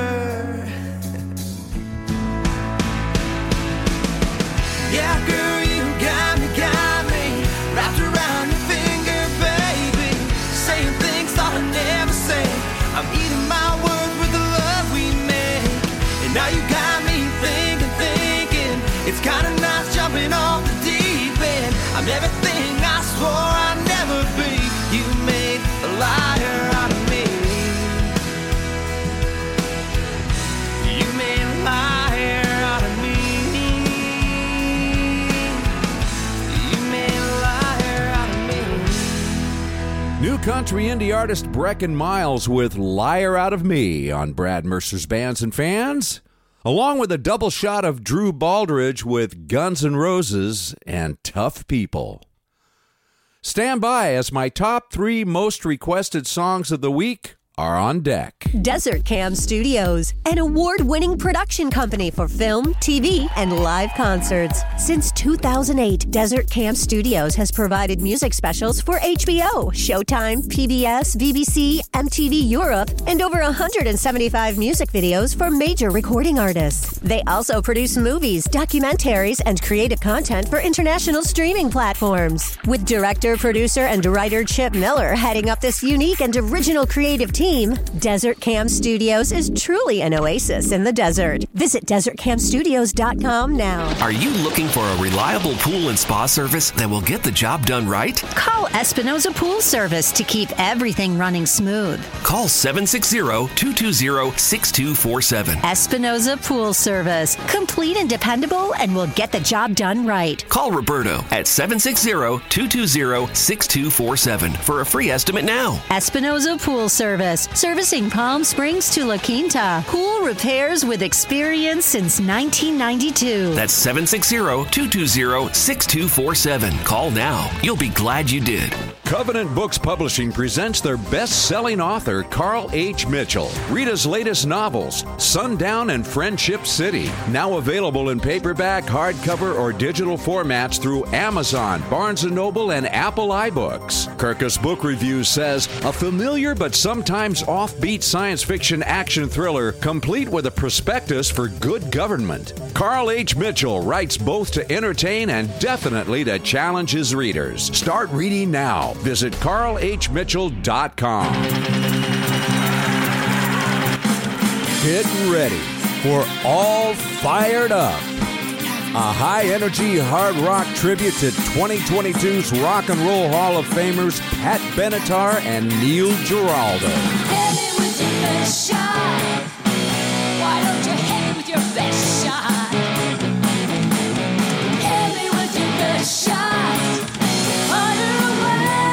Yeah, girl, you got me wrapped around your finger, baby, saying things I'll never say. I'm eating my words with the love we make, and now you got me thinking it's kinda nice jumping off the deep end. I'm everything I swore I'd never be. You made a liar out of me. You made a liar out of me. New country indie artist Breckin Miles with Liar Out of Me on Brad Mercer's Bands and Fans, along with a double shot of Drew Baldridge with Guns N' Roses and Tough People. Stand by as my top 3 most requested songs of the week are on deck. Desert Cam Studios, an award-winning production company for film, TV, and live concerts. Since 2008, Desert Cam Studios has provided music specials for HBO, Showtime, PBS, BBC, MTV Europe, and over 175 music videos for major recording artists. They also produce movies, documentaries, and creative content for international streaming platforms. With director, producer, and writer Chip Miller heading up this unique and original creative team, Desert Cam Studios is truly an oasis in the desert. Visit DesertCamStudios.com now. Are you looking for a reliable pool and spa service that will get the job done right? Call Espinosa Pool Service to keep everything running smooth. Call 760-220-6247. Espinosa Pool Service. Complete and dependable, and will get the job done right. Call Roberto at 760-220-6247 for a free estimate now. Espinosa Pool Service. Servicing Palm Springs to La Quinta. Pool repairs with experience since 1992. That's 760-220-6247. Call now. You'll be glad you did. Covenant Books Publishing presents their best-selling author, Carl H. Mitchell. Read his latest novels, Sundown and Friendship City, now available in paperback, hardcover, or digital formats through Amazon, Barnes & Noble, and Apple iBooks. Kirkus Book Reviews says, a familiar but sometimes offbeat science fiction action thriller complete with a prospectus for good government. Carl H. Mitchell writes both to entertain and definitely to challenge his readers. Start reading now. Visit carlhmitchell.com. Get ready for All Fired Up, a high-energy hard rock tribute to 2022's Rock and Roll Hall of Famers Pat Benatar and Neil Giraldo. Hit me with your best shot. Why don't you hit me with your best shot? Hit me with your best shot. Fire away.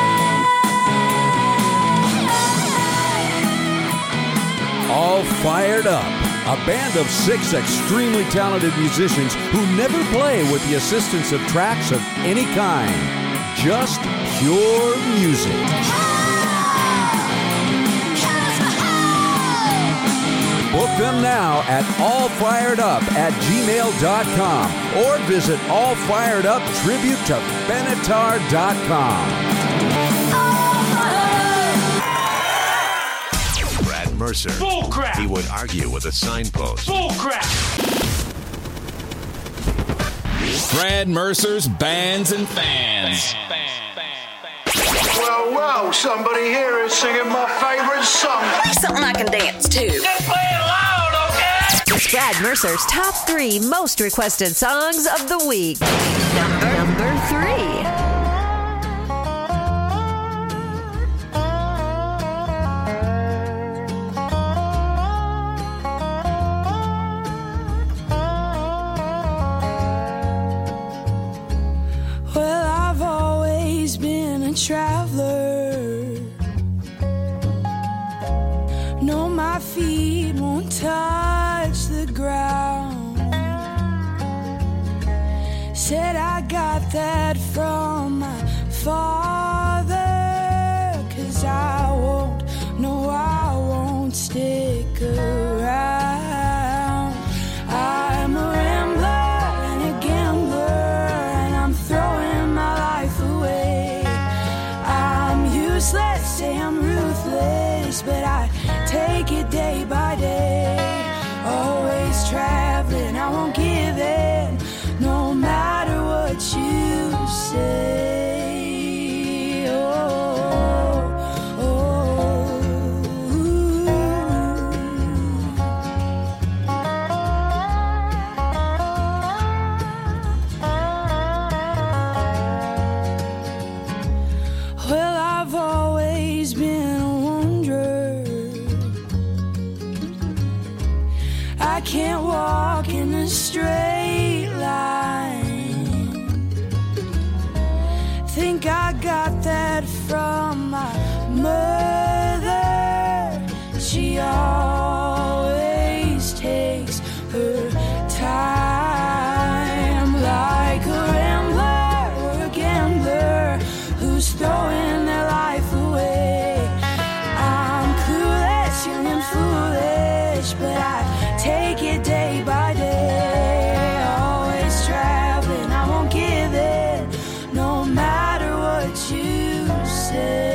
All Fired Up, a band of 6 extremely talented musicians who never play with the assistance of tracks of any kind. Just pure music. Book them now at allfiredup@gmail.com or visit allfireduptributetobenatar.com. Brad Mercer. Bull crap. He would argue with a signpost. Bull crap. Brad Mercer's Bands and Fans. Well, somebody here is singing my favorite song. Something I can dance to. Just play it loud, okay? It's Brad Mercer's top 3 most requested songs of the week. Number 3. Well, I've always been a traveler. No, my feet won't touch the ground. Said I got that from my father. 'Cause I won't stick around. I'm a rambler and a gambler, and I'm throwing my life away. I'm useless, say I'm ruthless, but I take it day by day. Always traveling, I won't give in, no matter what you say. Well, I've always been a wanderer. I can't walk in a straight line. Think I got that from my mother. She always takes her time, like a rambler or a gambler who's throwing their life away. I'm clueless, young and foolish, but I take it day by day. Always traveling, I won't give in, no matter what you say.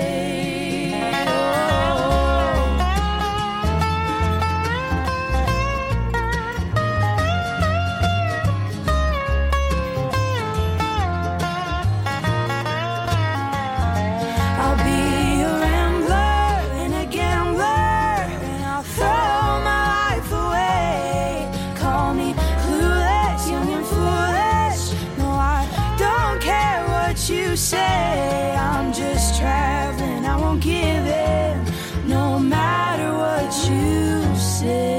I'll be a rambler and a gambler, and I'll throw my life away. Call me clueless, young and foolish. No, I don't care what you say. I'm just traveling, I won't give in, no matter what you say.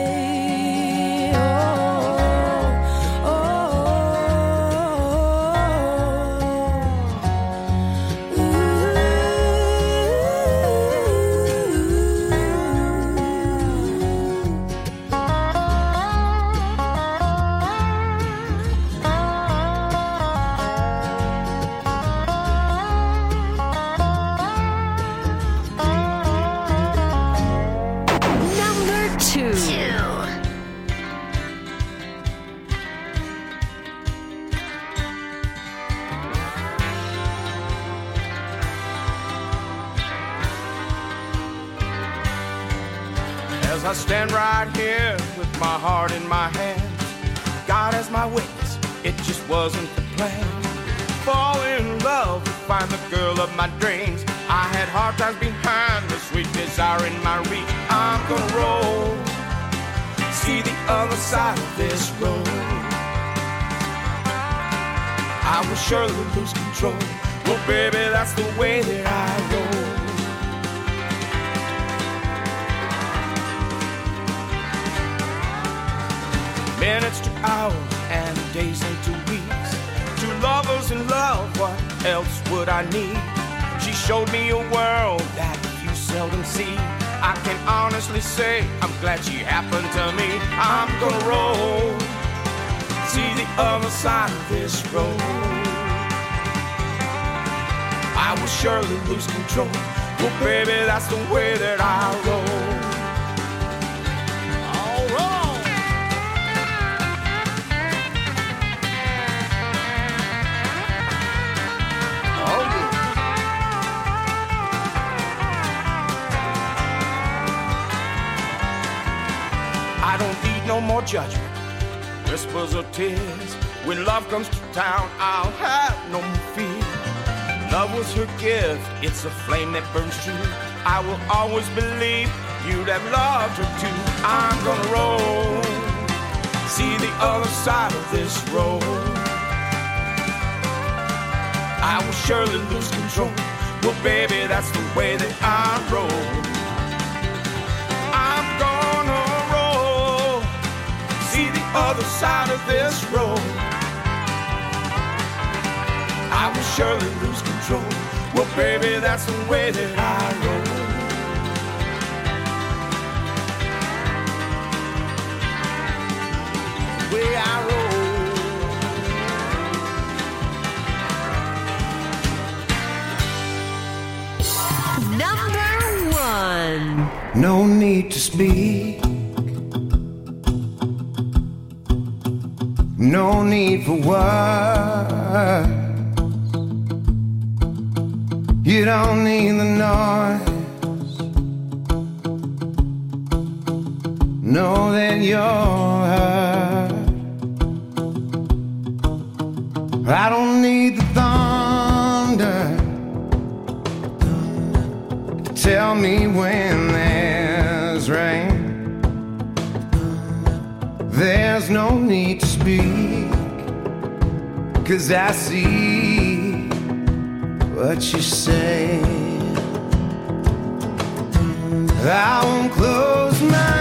Number 2. As I stand right here with my heart in my hands, God as my witness, it just wasn't the plan. Fall in love, find the girl of my dreams. I had hard times behind the sweet desire in my reach. I'm gonna roll, see the other side of this road. I will surely lose control. Well, baby, that's the way that I roll. Minutes to hours and days into weeks. Two lovers in love, what else would I need? She showed me a world that you seldom see. I can honestly say I'm glad she happened to me. I'm gonna roll, see the other side of this road. I will surely lose control. Well, baby, that's the way that I roll. All right. Oh, yeah. I don't need no more judgment, whispers of tears. When love comes to town, I'll have no more fear. Love was her gift, it's a flame that burns true. I will always believe you'd have loved her too. I'm gonna roll, see the other side of this road. I will surely lose control. Well, baby, that's the way that I roll. I'm gonna roll, see the other side of this road. I will surely lose control. Well, baby, that's the way that I roll. The way I roll. Number 1. No need to speak. No need for words. You don't need the noise. Know that you're hurt. I don't need the thunder to tell me when there's rain. There's no need to speak, 'cause I see what you say. I won't close my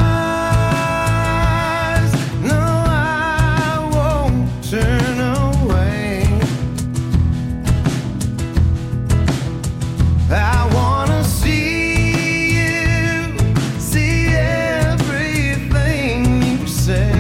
eyes. No, I won't turn away. I wanna see you, see everything you say.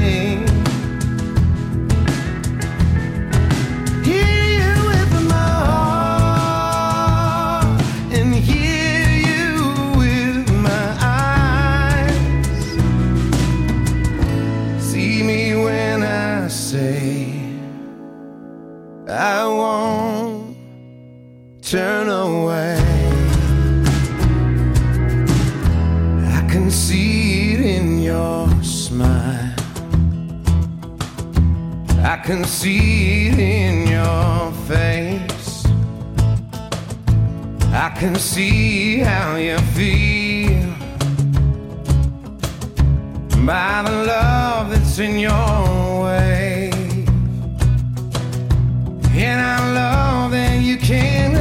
I won't turn away. I can see it in your smile. I can see it in your face. I can see how you feel by the love that's in your way. And I love that you can't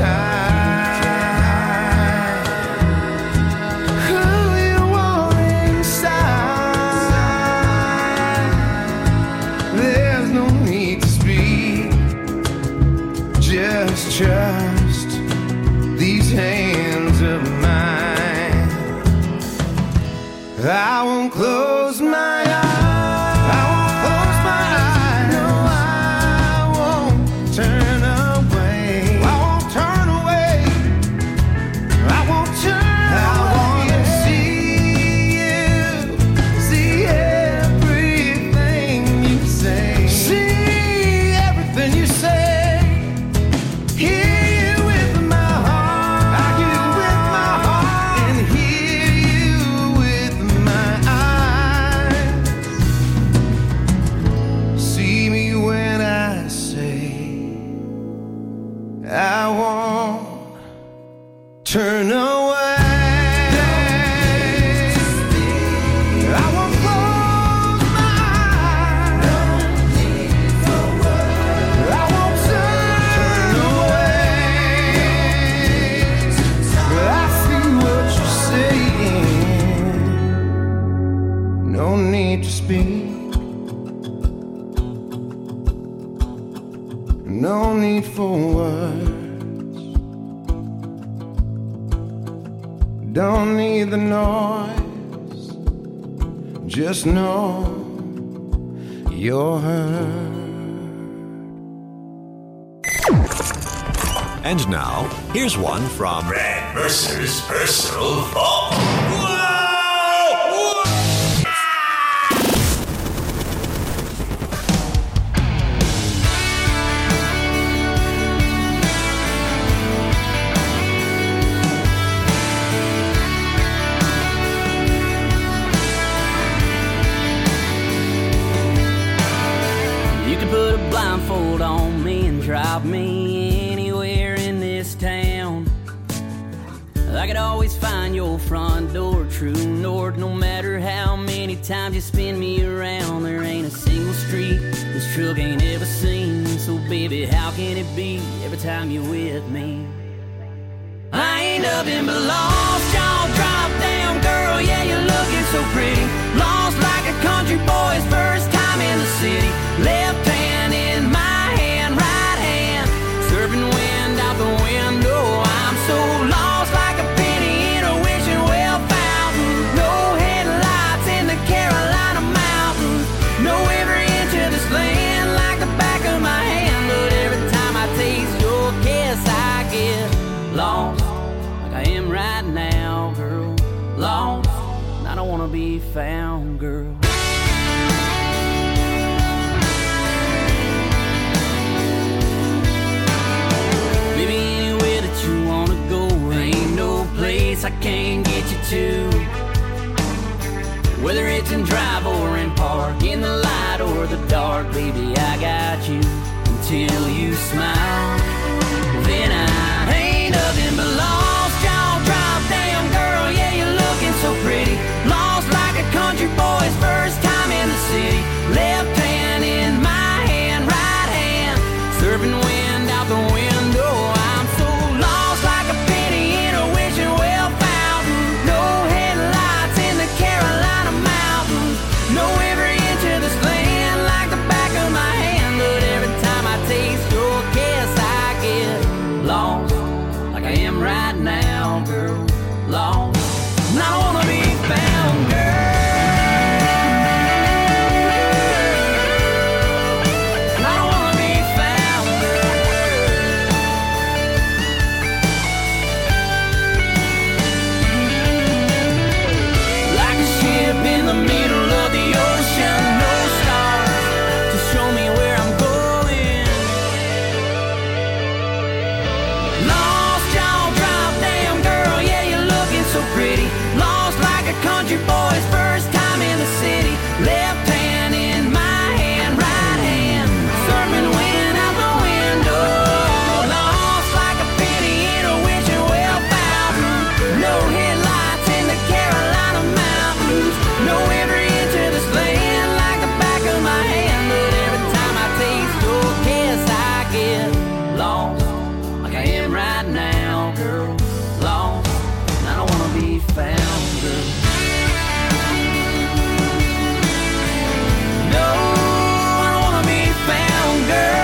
hide who you are inside. There's no need to speak, just trust these hands of mine. I won't close my eyes. no need to speak, no need for words, don't need the noise, just know you're heard. And now, here's one from Brad Mercer's Personal Vault. You can put a blindfold on me and drop me anywhere in this town. I could always find your front door, true north, no matter how many times you spin me around. There ain't a single street this truck ain't ever seen. So baby, how can it be every time you're with me? I ain't nothing but lost, y'all drop down girl, yeah, you're looking so pretty. Lost like a country boy's first time in the city. Left hand in my hand, right hand, surfing wind out the window. I'm so lost like a penny in a wishing well fountain. No headlights in the Carolina mountains. Know every inch of this land like the back of my hand. But every time I taste your kiss, I get lost like I am right now, girl. Lost, and I don't wanna be found, girl. Maybe anywhere that you wanna go, there ain't no place I can't get you to. Whether it's in drive or in park, in the light or the dark, baby, I got you until you smile. Then I ain't nothing but lost, y'all drop down girl, yeah, you're looking so pretty. Lost like a country boy's first time in the city. Left hand in my hand, right hand, surfing wind out the window. I'm so lost like a penny in a wishing well fountain. No headlights in the Carolina mountains. Know every inch of this land like the back of my hand. But every time I taste your kiss, I get lost like I am right now, girl. Lost, and I don't wanna be found, girl. And I don't wanna be found, girl. Like a ship in the middle of the ocean, no stars to show me where I'm going. Lost, y'all drop down girl, yeah, you're looking so pretty. Lost like a country boy's first time in the city. Left hand in my hand, right hand, surfing wind out the window. Lost like a penny in a wishing well fountain. No headlights in the Carolina mountains. Know every inch of this land like the back of my hand. But every time I taste your kiss, I get lost like I am right now, girl. Lost, and I don't wanna be found, girl. No, I don't wanna be found, girl.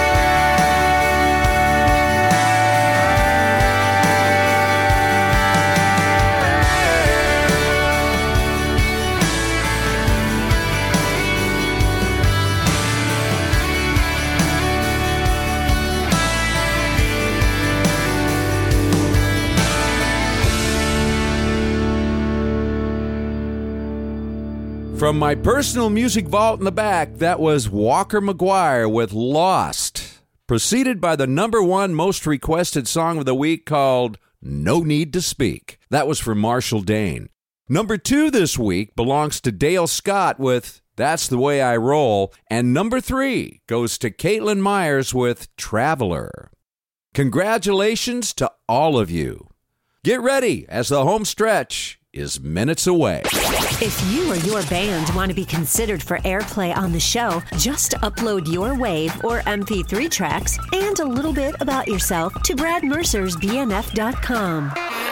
From my personal music vault in the back, that was Walker McGuire with Lost, preceded by the #1 most requested song of the week called No Need to Speak. That was from Marshall Dane. #2 this week belongs to Dale Scott with That's the Way I Roll, and #3 goes to Caitlin Myers with Traveler. Congratulations to all of you. Get ready as the home stretch is minutes away. If you or your band want to be considered for airplay on the show, just upload your WAV or MP3 tracks and a little bit about yourself to BradMercersBNF.com.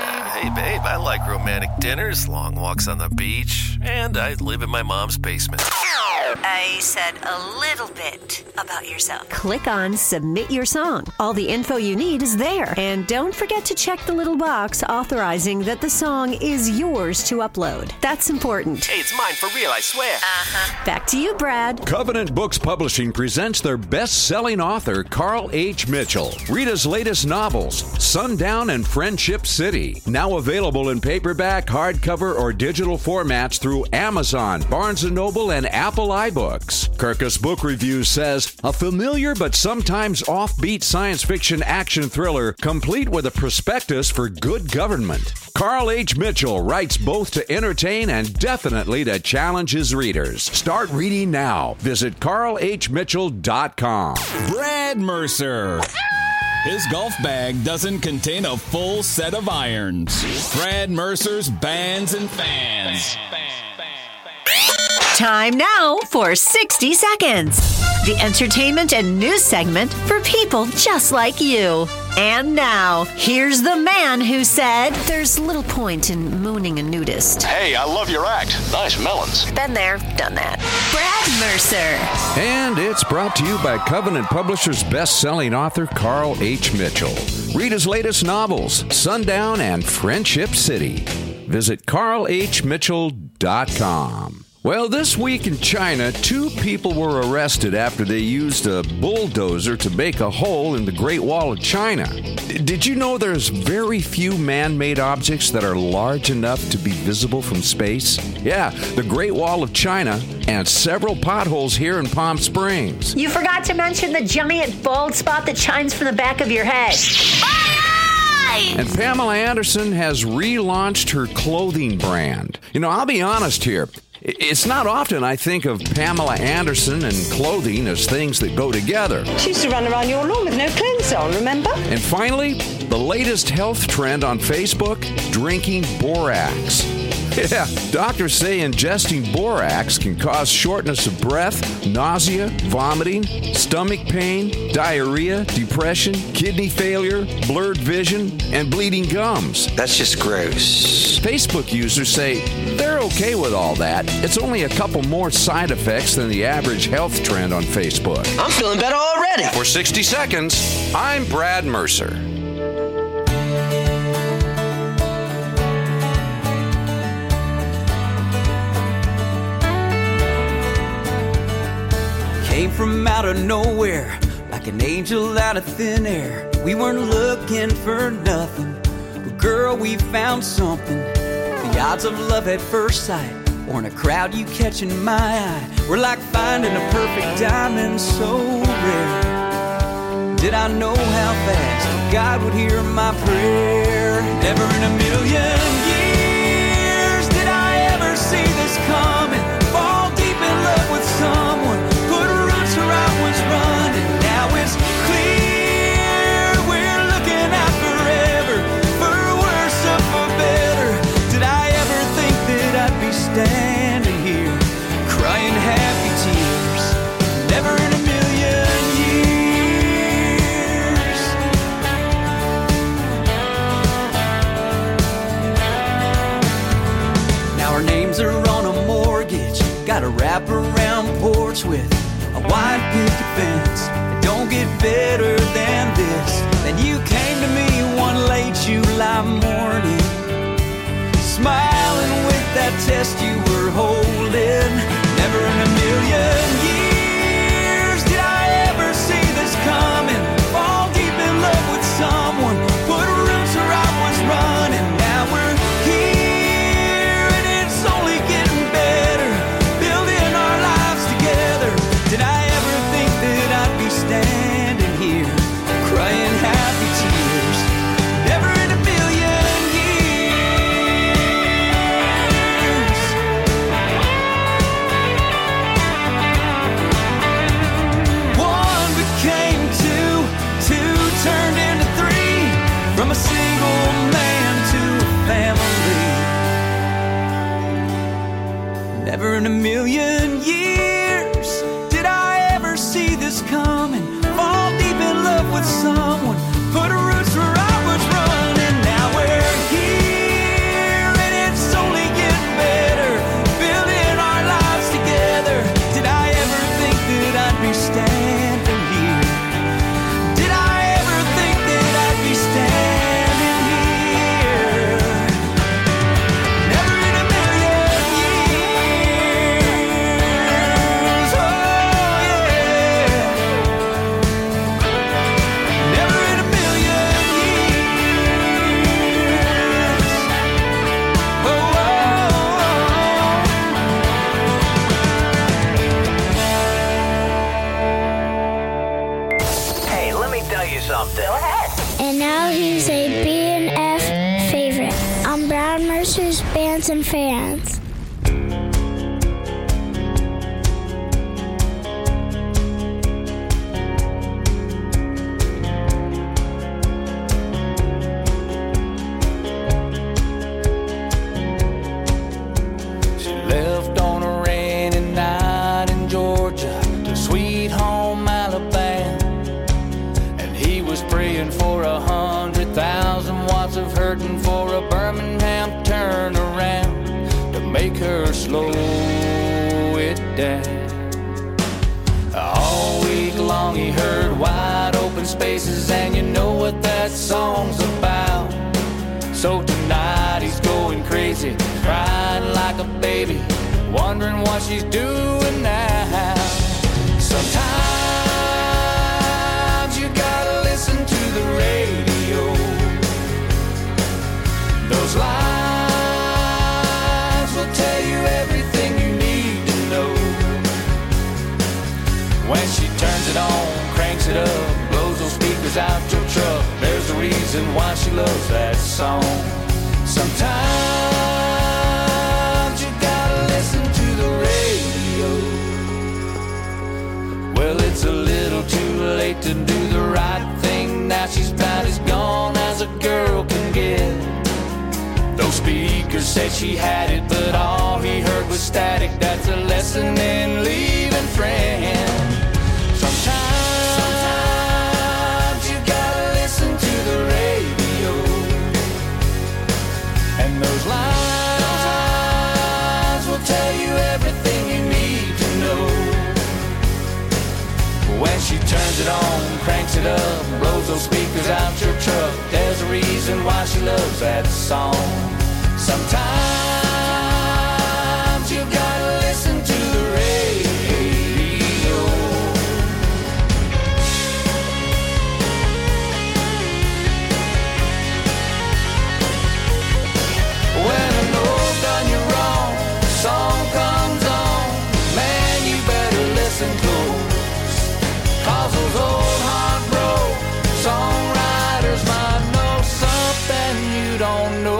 Hey, babe, I like romantic dinners, long walks on the beach, and I live in my mom's basement. I said a little bit about yourself. Click on Submit Your Song. All the info you need is there. And don't forget to check the little box authorizing that the song is yours to upload. That's important. Hey, it's mine for real, I swear. Back to you, Brad. Covenant Books Publishing presents their best-selling author, Carl H. Mitchell. Read his latest novels, Sundown and Friendship City. Now available in paperback, hardcover, or digital formats through Amazon, Barnes & Noble, and Apple iBooks. Kirkus Book Reviews says, a familiar but sometimes offbeat science fiction action thriller complete with a prospectus for good government. Carl H. Mitchell writes both to entertain and definitely to challenge his readers. Start reading now. Visit carlhmitchell.com. Brad Mercer. His golf bag doesn't contain a full set of irons. Brad Mercer's Bands and Fans. Time now for 60 Seconds, the entertainment and news segment for people just like you. And now, here's the man who said, there's little point in mooning a nudist. Hey, I love your act. Nice melons. Been there, done that. Brad Mercer. And it's brought to you by Covenant Publishers' best-selling author, Carl H. Mitchell. Read his latest novels, Sundown and Friendship City. Visit carlhmitchell.com. Well, this week in China, 2 people were arrested after they used a bulldozer to make a hole in the Great Wall of China. Did you know there's very few man-made objects that are large enough to be visible from space? Yeah, the Great Wall of China and several potholes here in Palm Springs. You forgot to mention the giant bald spot that shines from the back of your head. And Pamela Anderson has relaunched her clothing brand. You know, I'll be honest here. It's not often I think of Pamela Anderson and clothing as things that go together. She used to run around your lawn with no clothes on, remember? And finally, the latest health trend on Facebook, drinking borax. Yeah, doctors say ingesting borax can cause shortness of breath, nausea, vomiting, stomach pain, diarrhea, depression, kidney failure, blurred vision, and bleeding gums. That's just gross. Facebook users say they're okay with all that. It's only a couple more side effects than the average health trend on Facebook. I'm feeling better already. For 60 seconds, I'm Brad Mercer. Came from out of nowhere, like an angel out of thin air. We weren't looking for nothing, but girl, we found something. The odds of love at first sight, or in a crowd you catching my eye, were like finding a perfect diamond so rare. Did I know how fast God would hear my prayer? Never in a million years did I ever see this coming. Fall deep in love with someone, put roots where I was running. Now it's clear we're looking out forever, for worse or for better. Did I ever think that I'd be standing here, crying happy tears? Never in a million years. Now our names are on a mortgage, got a wraparound porch with a wide picket fence. It don't get better than this. Then you came to me one late July morning, smiling with that test you were holding. Never in a million years did I ever see this coming. Fall deep in love with someone, put roots where I was running. Now we're here and it's only getting better, building our lives together. Did I ever think that I'd be standing here, crying happy tears? Never in a million years. One became two, two turned into three, from a single man to a family. Never in a million years did I ever see this coming. Fall deep in love with someone, put roots where I was running. Now we're here Bands and Fans. For a Birmingham turnaround to make her slow it down. All week long he heard Wide Open Spaces, and you know what that song's about. So tonight he's going crazy, crying like a baby, wondering what she's doing now. Sometimes you gotta listen to the radio. Those lines will tell you everything you need to know. When she turns it on, cranks it up, blows those speakers out your truck, there's a reason why she loves that song. Sometimes you gotta listen to the radio. Well, it's a little too late to do the right thing. Now she's about as gone as a girl can get. Those speakers said she had it, but all he heard was static. That's a lesson in leaving friends. Sometimes you gotta listen to the radio. And those lines will tell you everything you need to know. When she turns it on, cranks it up, blows those speakers out your truck, there's a reason why she loves that song. Sometimes you gotta listen to the radio. When I know I've done you wrong, the song comes on, man, you better listen close. 'Cause those old heartbroken songwriters might know something you don't know.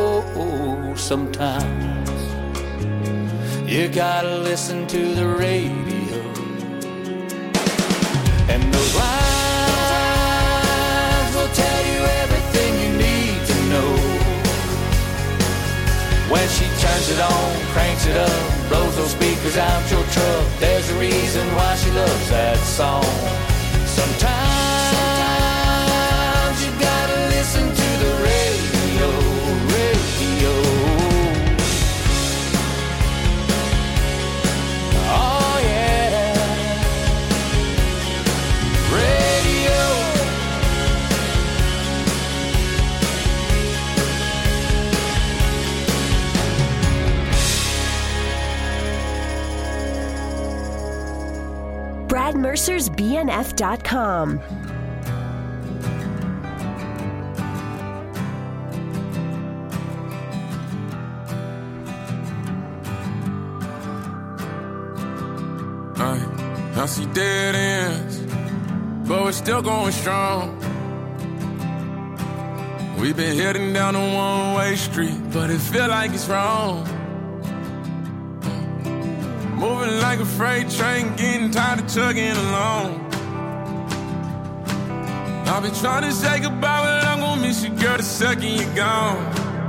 Sometimes you gotta listen to the radio. And those lines will tell you everything you need to know. When she turns it on, cranks it up, blows those speakers out your truck, there's a reason why she loves that song. Sometimes you gotta listen to the radio, radio. Oh yeah, radio. Brad Mercer's BNF.com. I see dead ends, but we're still going strong. We've been heading down a one-way street, but it feel like it's wrong. Moving like a freight train, getting tired of chugging along. I've been trying to say goodbye, but I'm gonna miss you, girl, the second you're gone.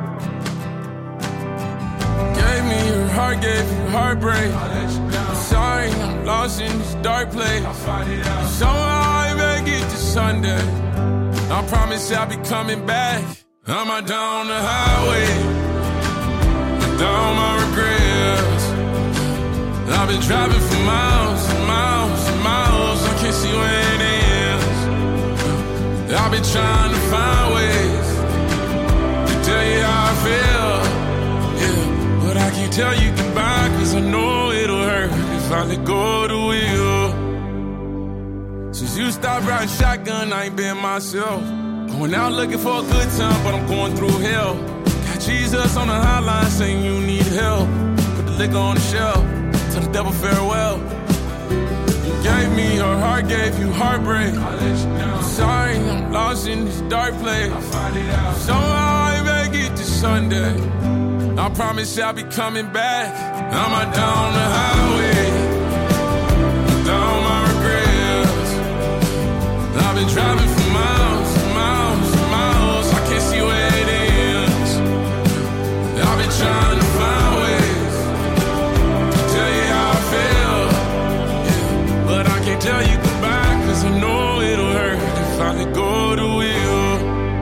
Gave me your heart, gave you heartbreak. I'm sorry, I'm lost in this dark place. Somehow I make it to Sunday. I promise I'll be coming back. I'm out down the highway with all my regrets. I've been driving for miles and miles and miles. I can't see where it ends. I've been trying to find ways to tell you how I feel. Yeah, but I can't tell you goodbye, 'cause I know it'll hurt if I let go of the wheel. Since you stopped riding shotgun, I ain't been myself. Going out looking for a good time, but I'm going through hell. Got Jesus on the hotline saying you need help. Put the liquor on the shelf, tell the devil farewell. You gave me your heart, gave you heartbreak. I'm sorry, I'm lost in this dark place. Somehow I make it to Sunday. I promise I'll be coming back. I'm out down the highway, down my regrets. I've been driving for miles, miles, miles. I can't see where it ends. I've been trying to find ways to tell you how I feel, yeah. But I can't tell you goodbye, 'cause I know it'll hurt if I let go the wheel.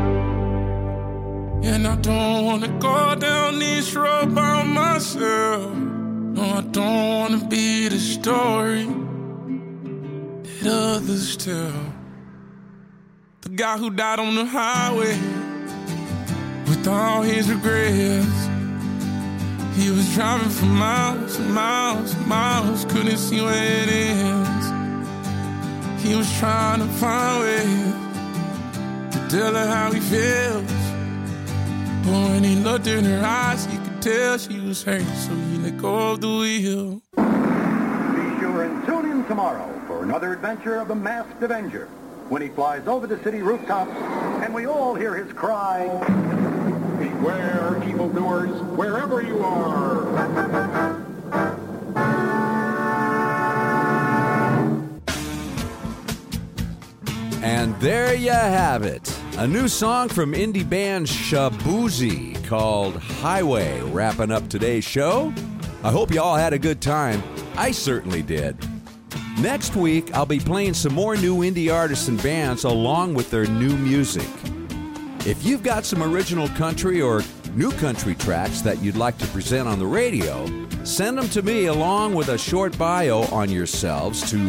And I don't wanna go down this road by myself. No, I don't wanna be the story that others tell. The guy who died on the highway with all his regrets. He was driving for miles and miles and miles, couldn't see where it ends. He was trying to find ways to tell her how he feels. But when he looked in her eyes, he could tell she was hurt, so he let go of the wheel. Be sure and tune in tomorrow for another adventure of the Masked Avenger, when he flies over the city rooftops and we all hear his cry, "Beware, evildoers, wherever you are." And there you have it. A new song from indie band Shaboozey called Highway, wrapping up today's show. I hope you all had a good time. I certainly did. Next week, I'll be playing some more new indie artists and bands along with their new music. If you've got some original country or new country tracks that you'd like to present on the radio, send them to me along with a short bio on yourselves to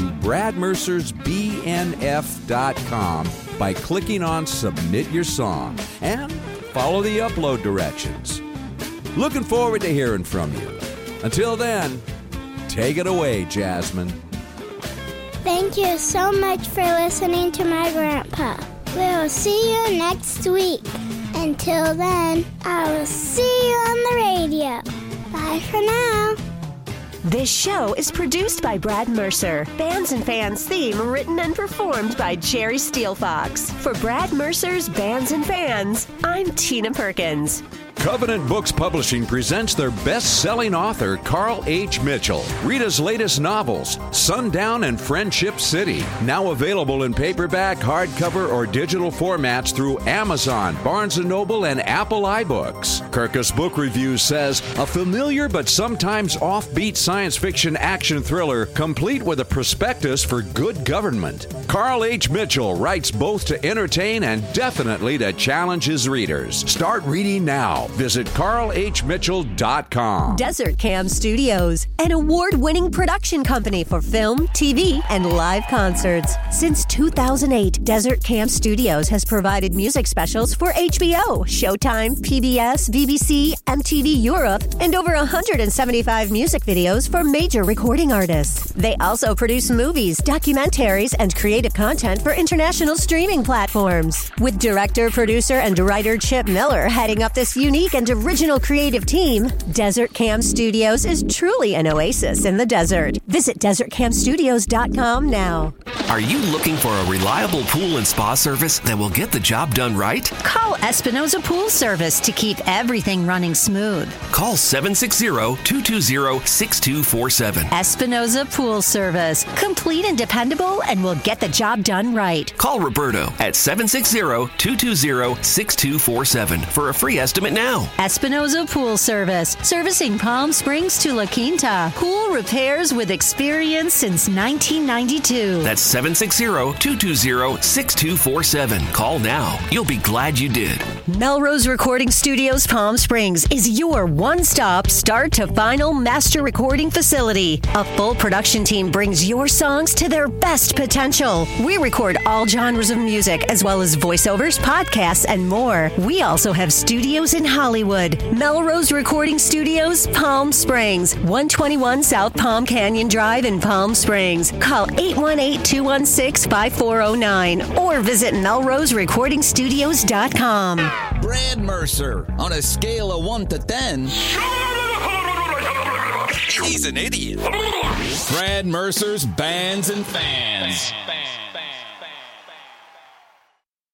bradmercersbnf.com by clicking on Submit Your Song and follow the upload directions. Looking forward to hearing from you. Until then, take it away, Jasmine. Thank you so much for listening to my grandpa. We'll see you next week. Until then, I will see you on the radio. Bye for now. This show is produced by Brad Mercer. Bands and Fans theme written and performed by Jerry Steelfox. For Brad Mercer's Bands and Fans, I'm Tina Perkins. Covenant Books Publishing presents their best-selling author, Carl H. Mitchell. Read his latest novels, Sundown and Friendship City, now available in paperback, hardcover, or digital formats through Amazon, Barnes & Noble, and Apple iBooks. Kirkus Book Review says, a familiar but sometimes offbeat science fiction action thriller, complete with a prospectus for good government. Carl H. Mitchell writes both to entertain and definitely to challenge his readers. Start reading now. Visit carlhmitchell.com. Desert Cam Studios, an award-winning production company for film, TV, and live concerts. Since 2008, Desert Cam Studios has provided music specials for HBO, Showtime, PBS, BBC, MTV Europe, and over 175 music videos for major recording artists. They also produce movies, documentaries, and creative content for international streaming platforms. With director, producer, and writer Chip Miller heading up this unique and original creative team, Desert Cam Studios is truly an oasis in the desert. Visit desertcamstudios.com now. Are you looking for a reliable pool and spa service that will get the job done right? Call Espinoza Pool Service to keep everything running smooth. Call 760-220-6247. Espinoza Pool Service. Complete and dependable, and will get the job done right. Call Roberto at 760-220-6247 for a free estimate now. Espinoza Pool Service, servicing Palm Springs to La Quinta. Pool repairs with experience since 1992. That's 760-220-6247. Call now. You'll be glad you did. Melrose Recording Studios Palm Springs is your one-stop, start-to-final master recording facility. A full production team brings your songs to their best potential. We record all genres of music, as well as voiceovers, podcasts, and more. We also have studios in Hollywood. Melrose Recording Studios, Palm Springs, 121 South Palm Canyon Drive in Palm Springs. Call 818-216-5409 or visit melroserecordingstudios.com. Brad Mercer, on a scale of 1 to 10. He's an idiot. Brad Mercer's Bands and Fans.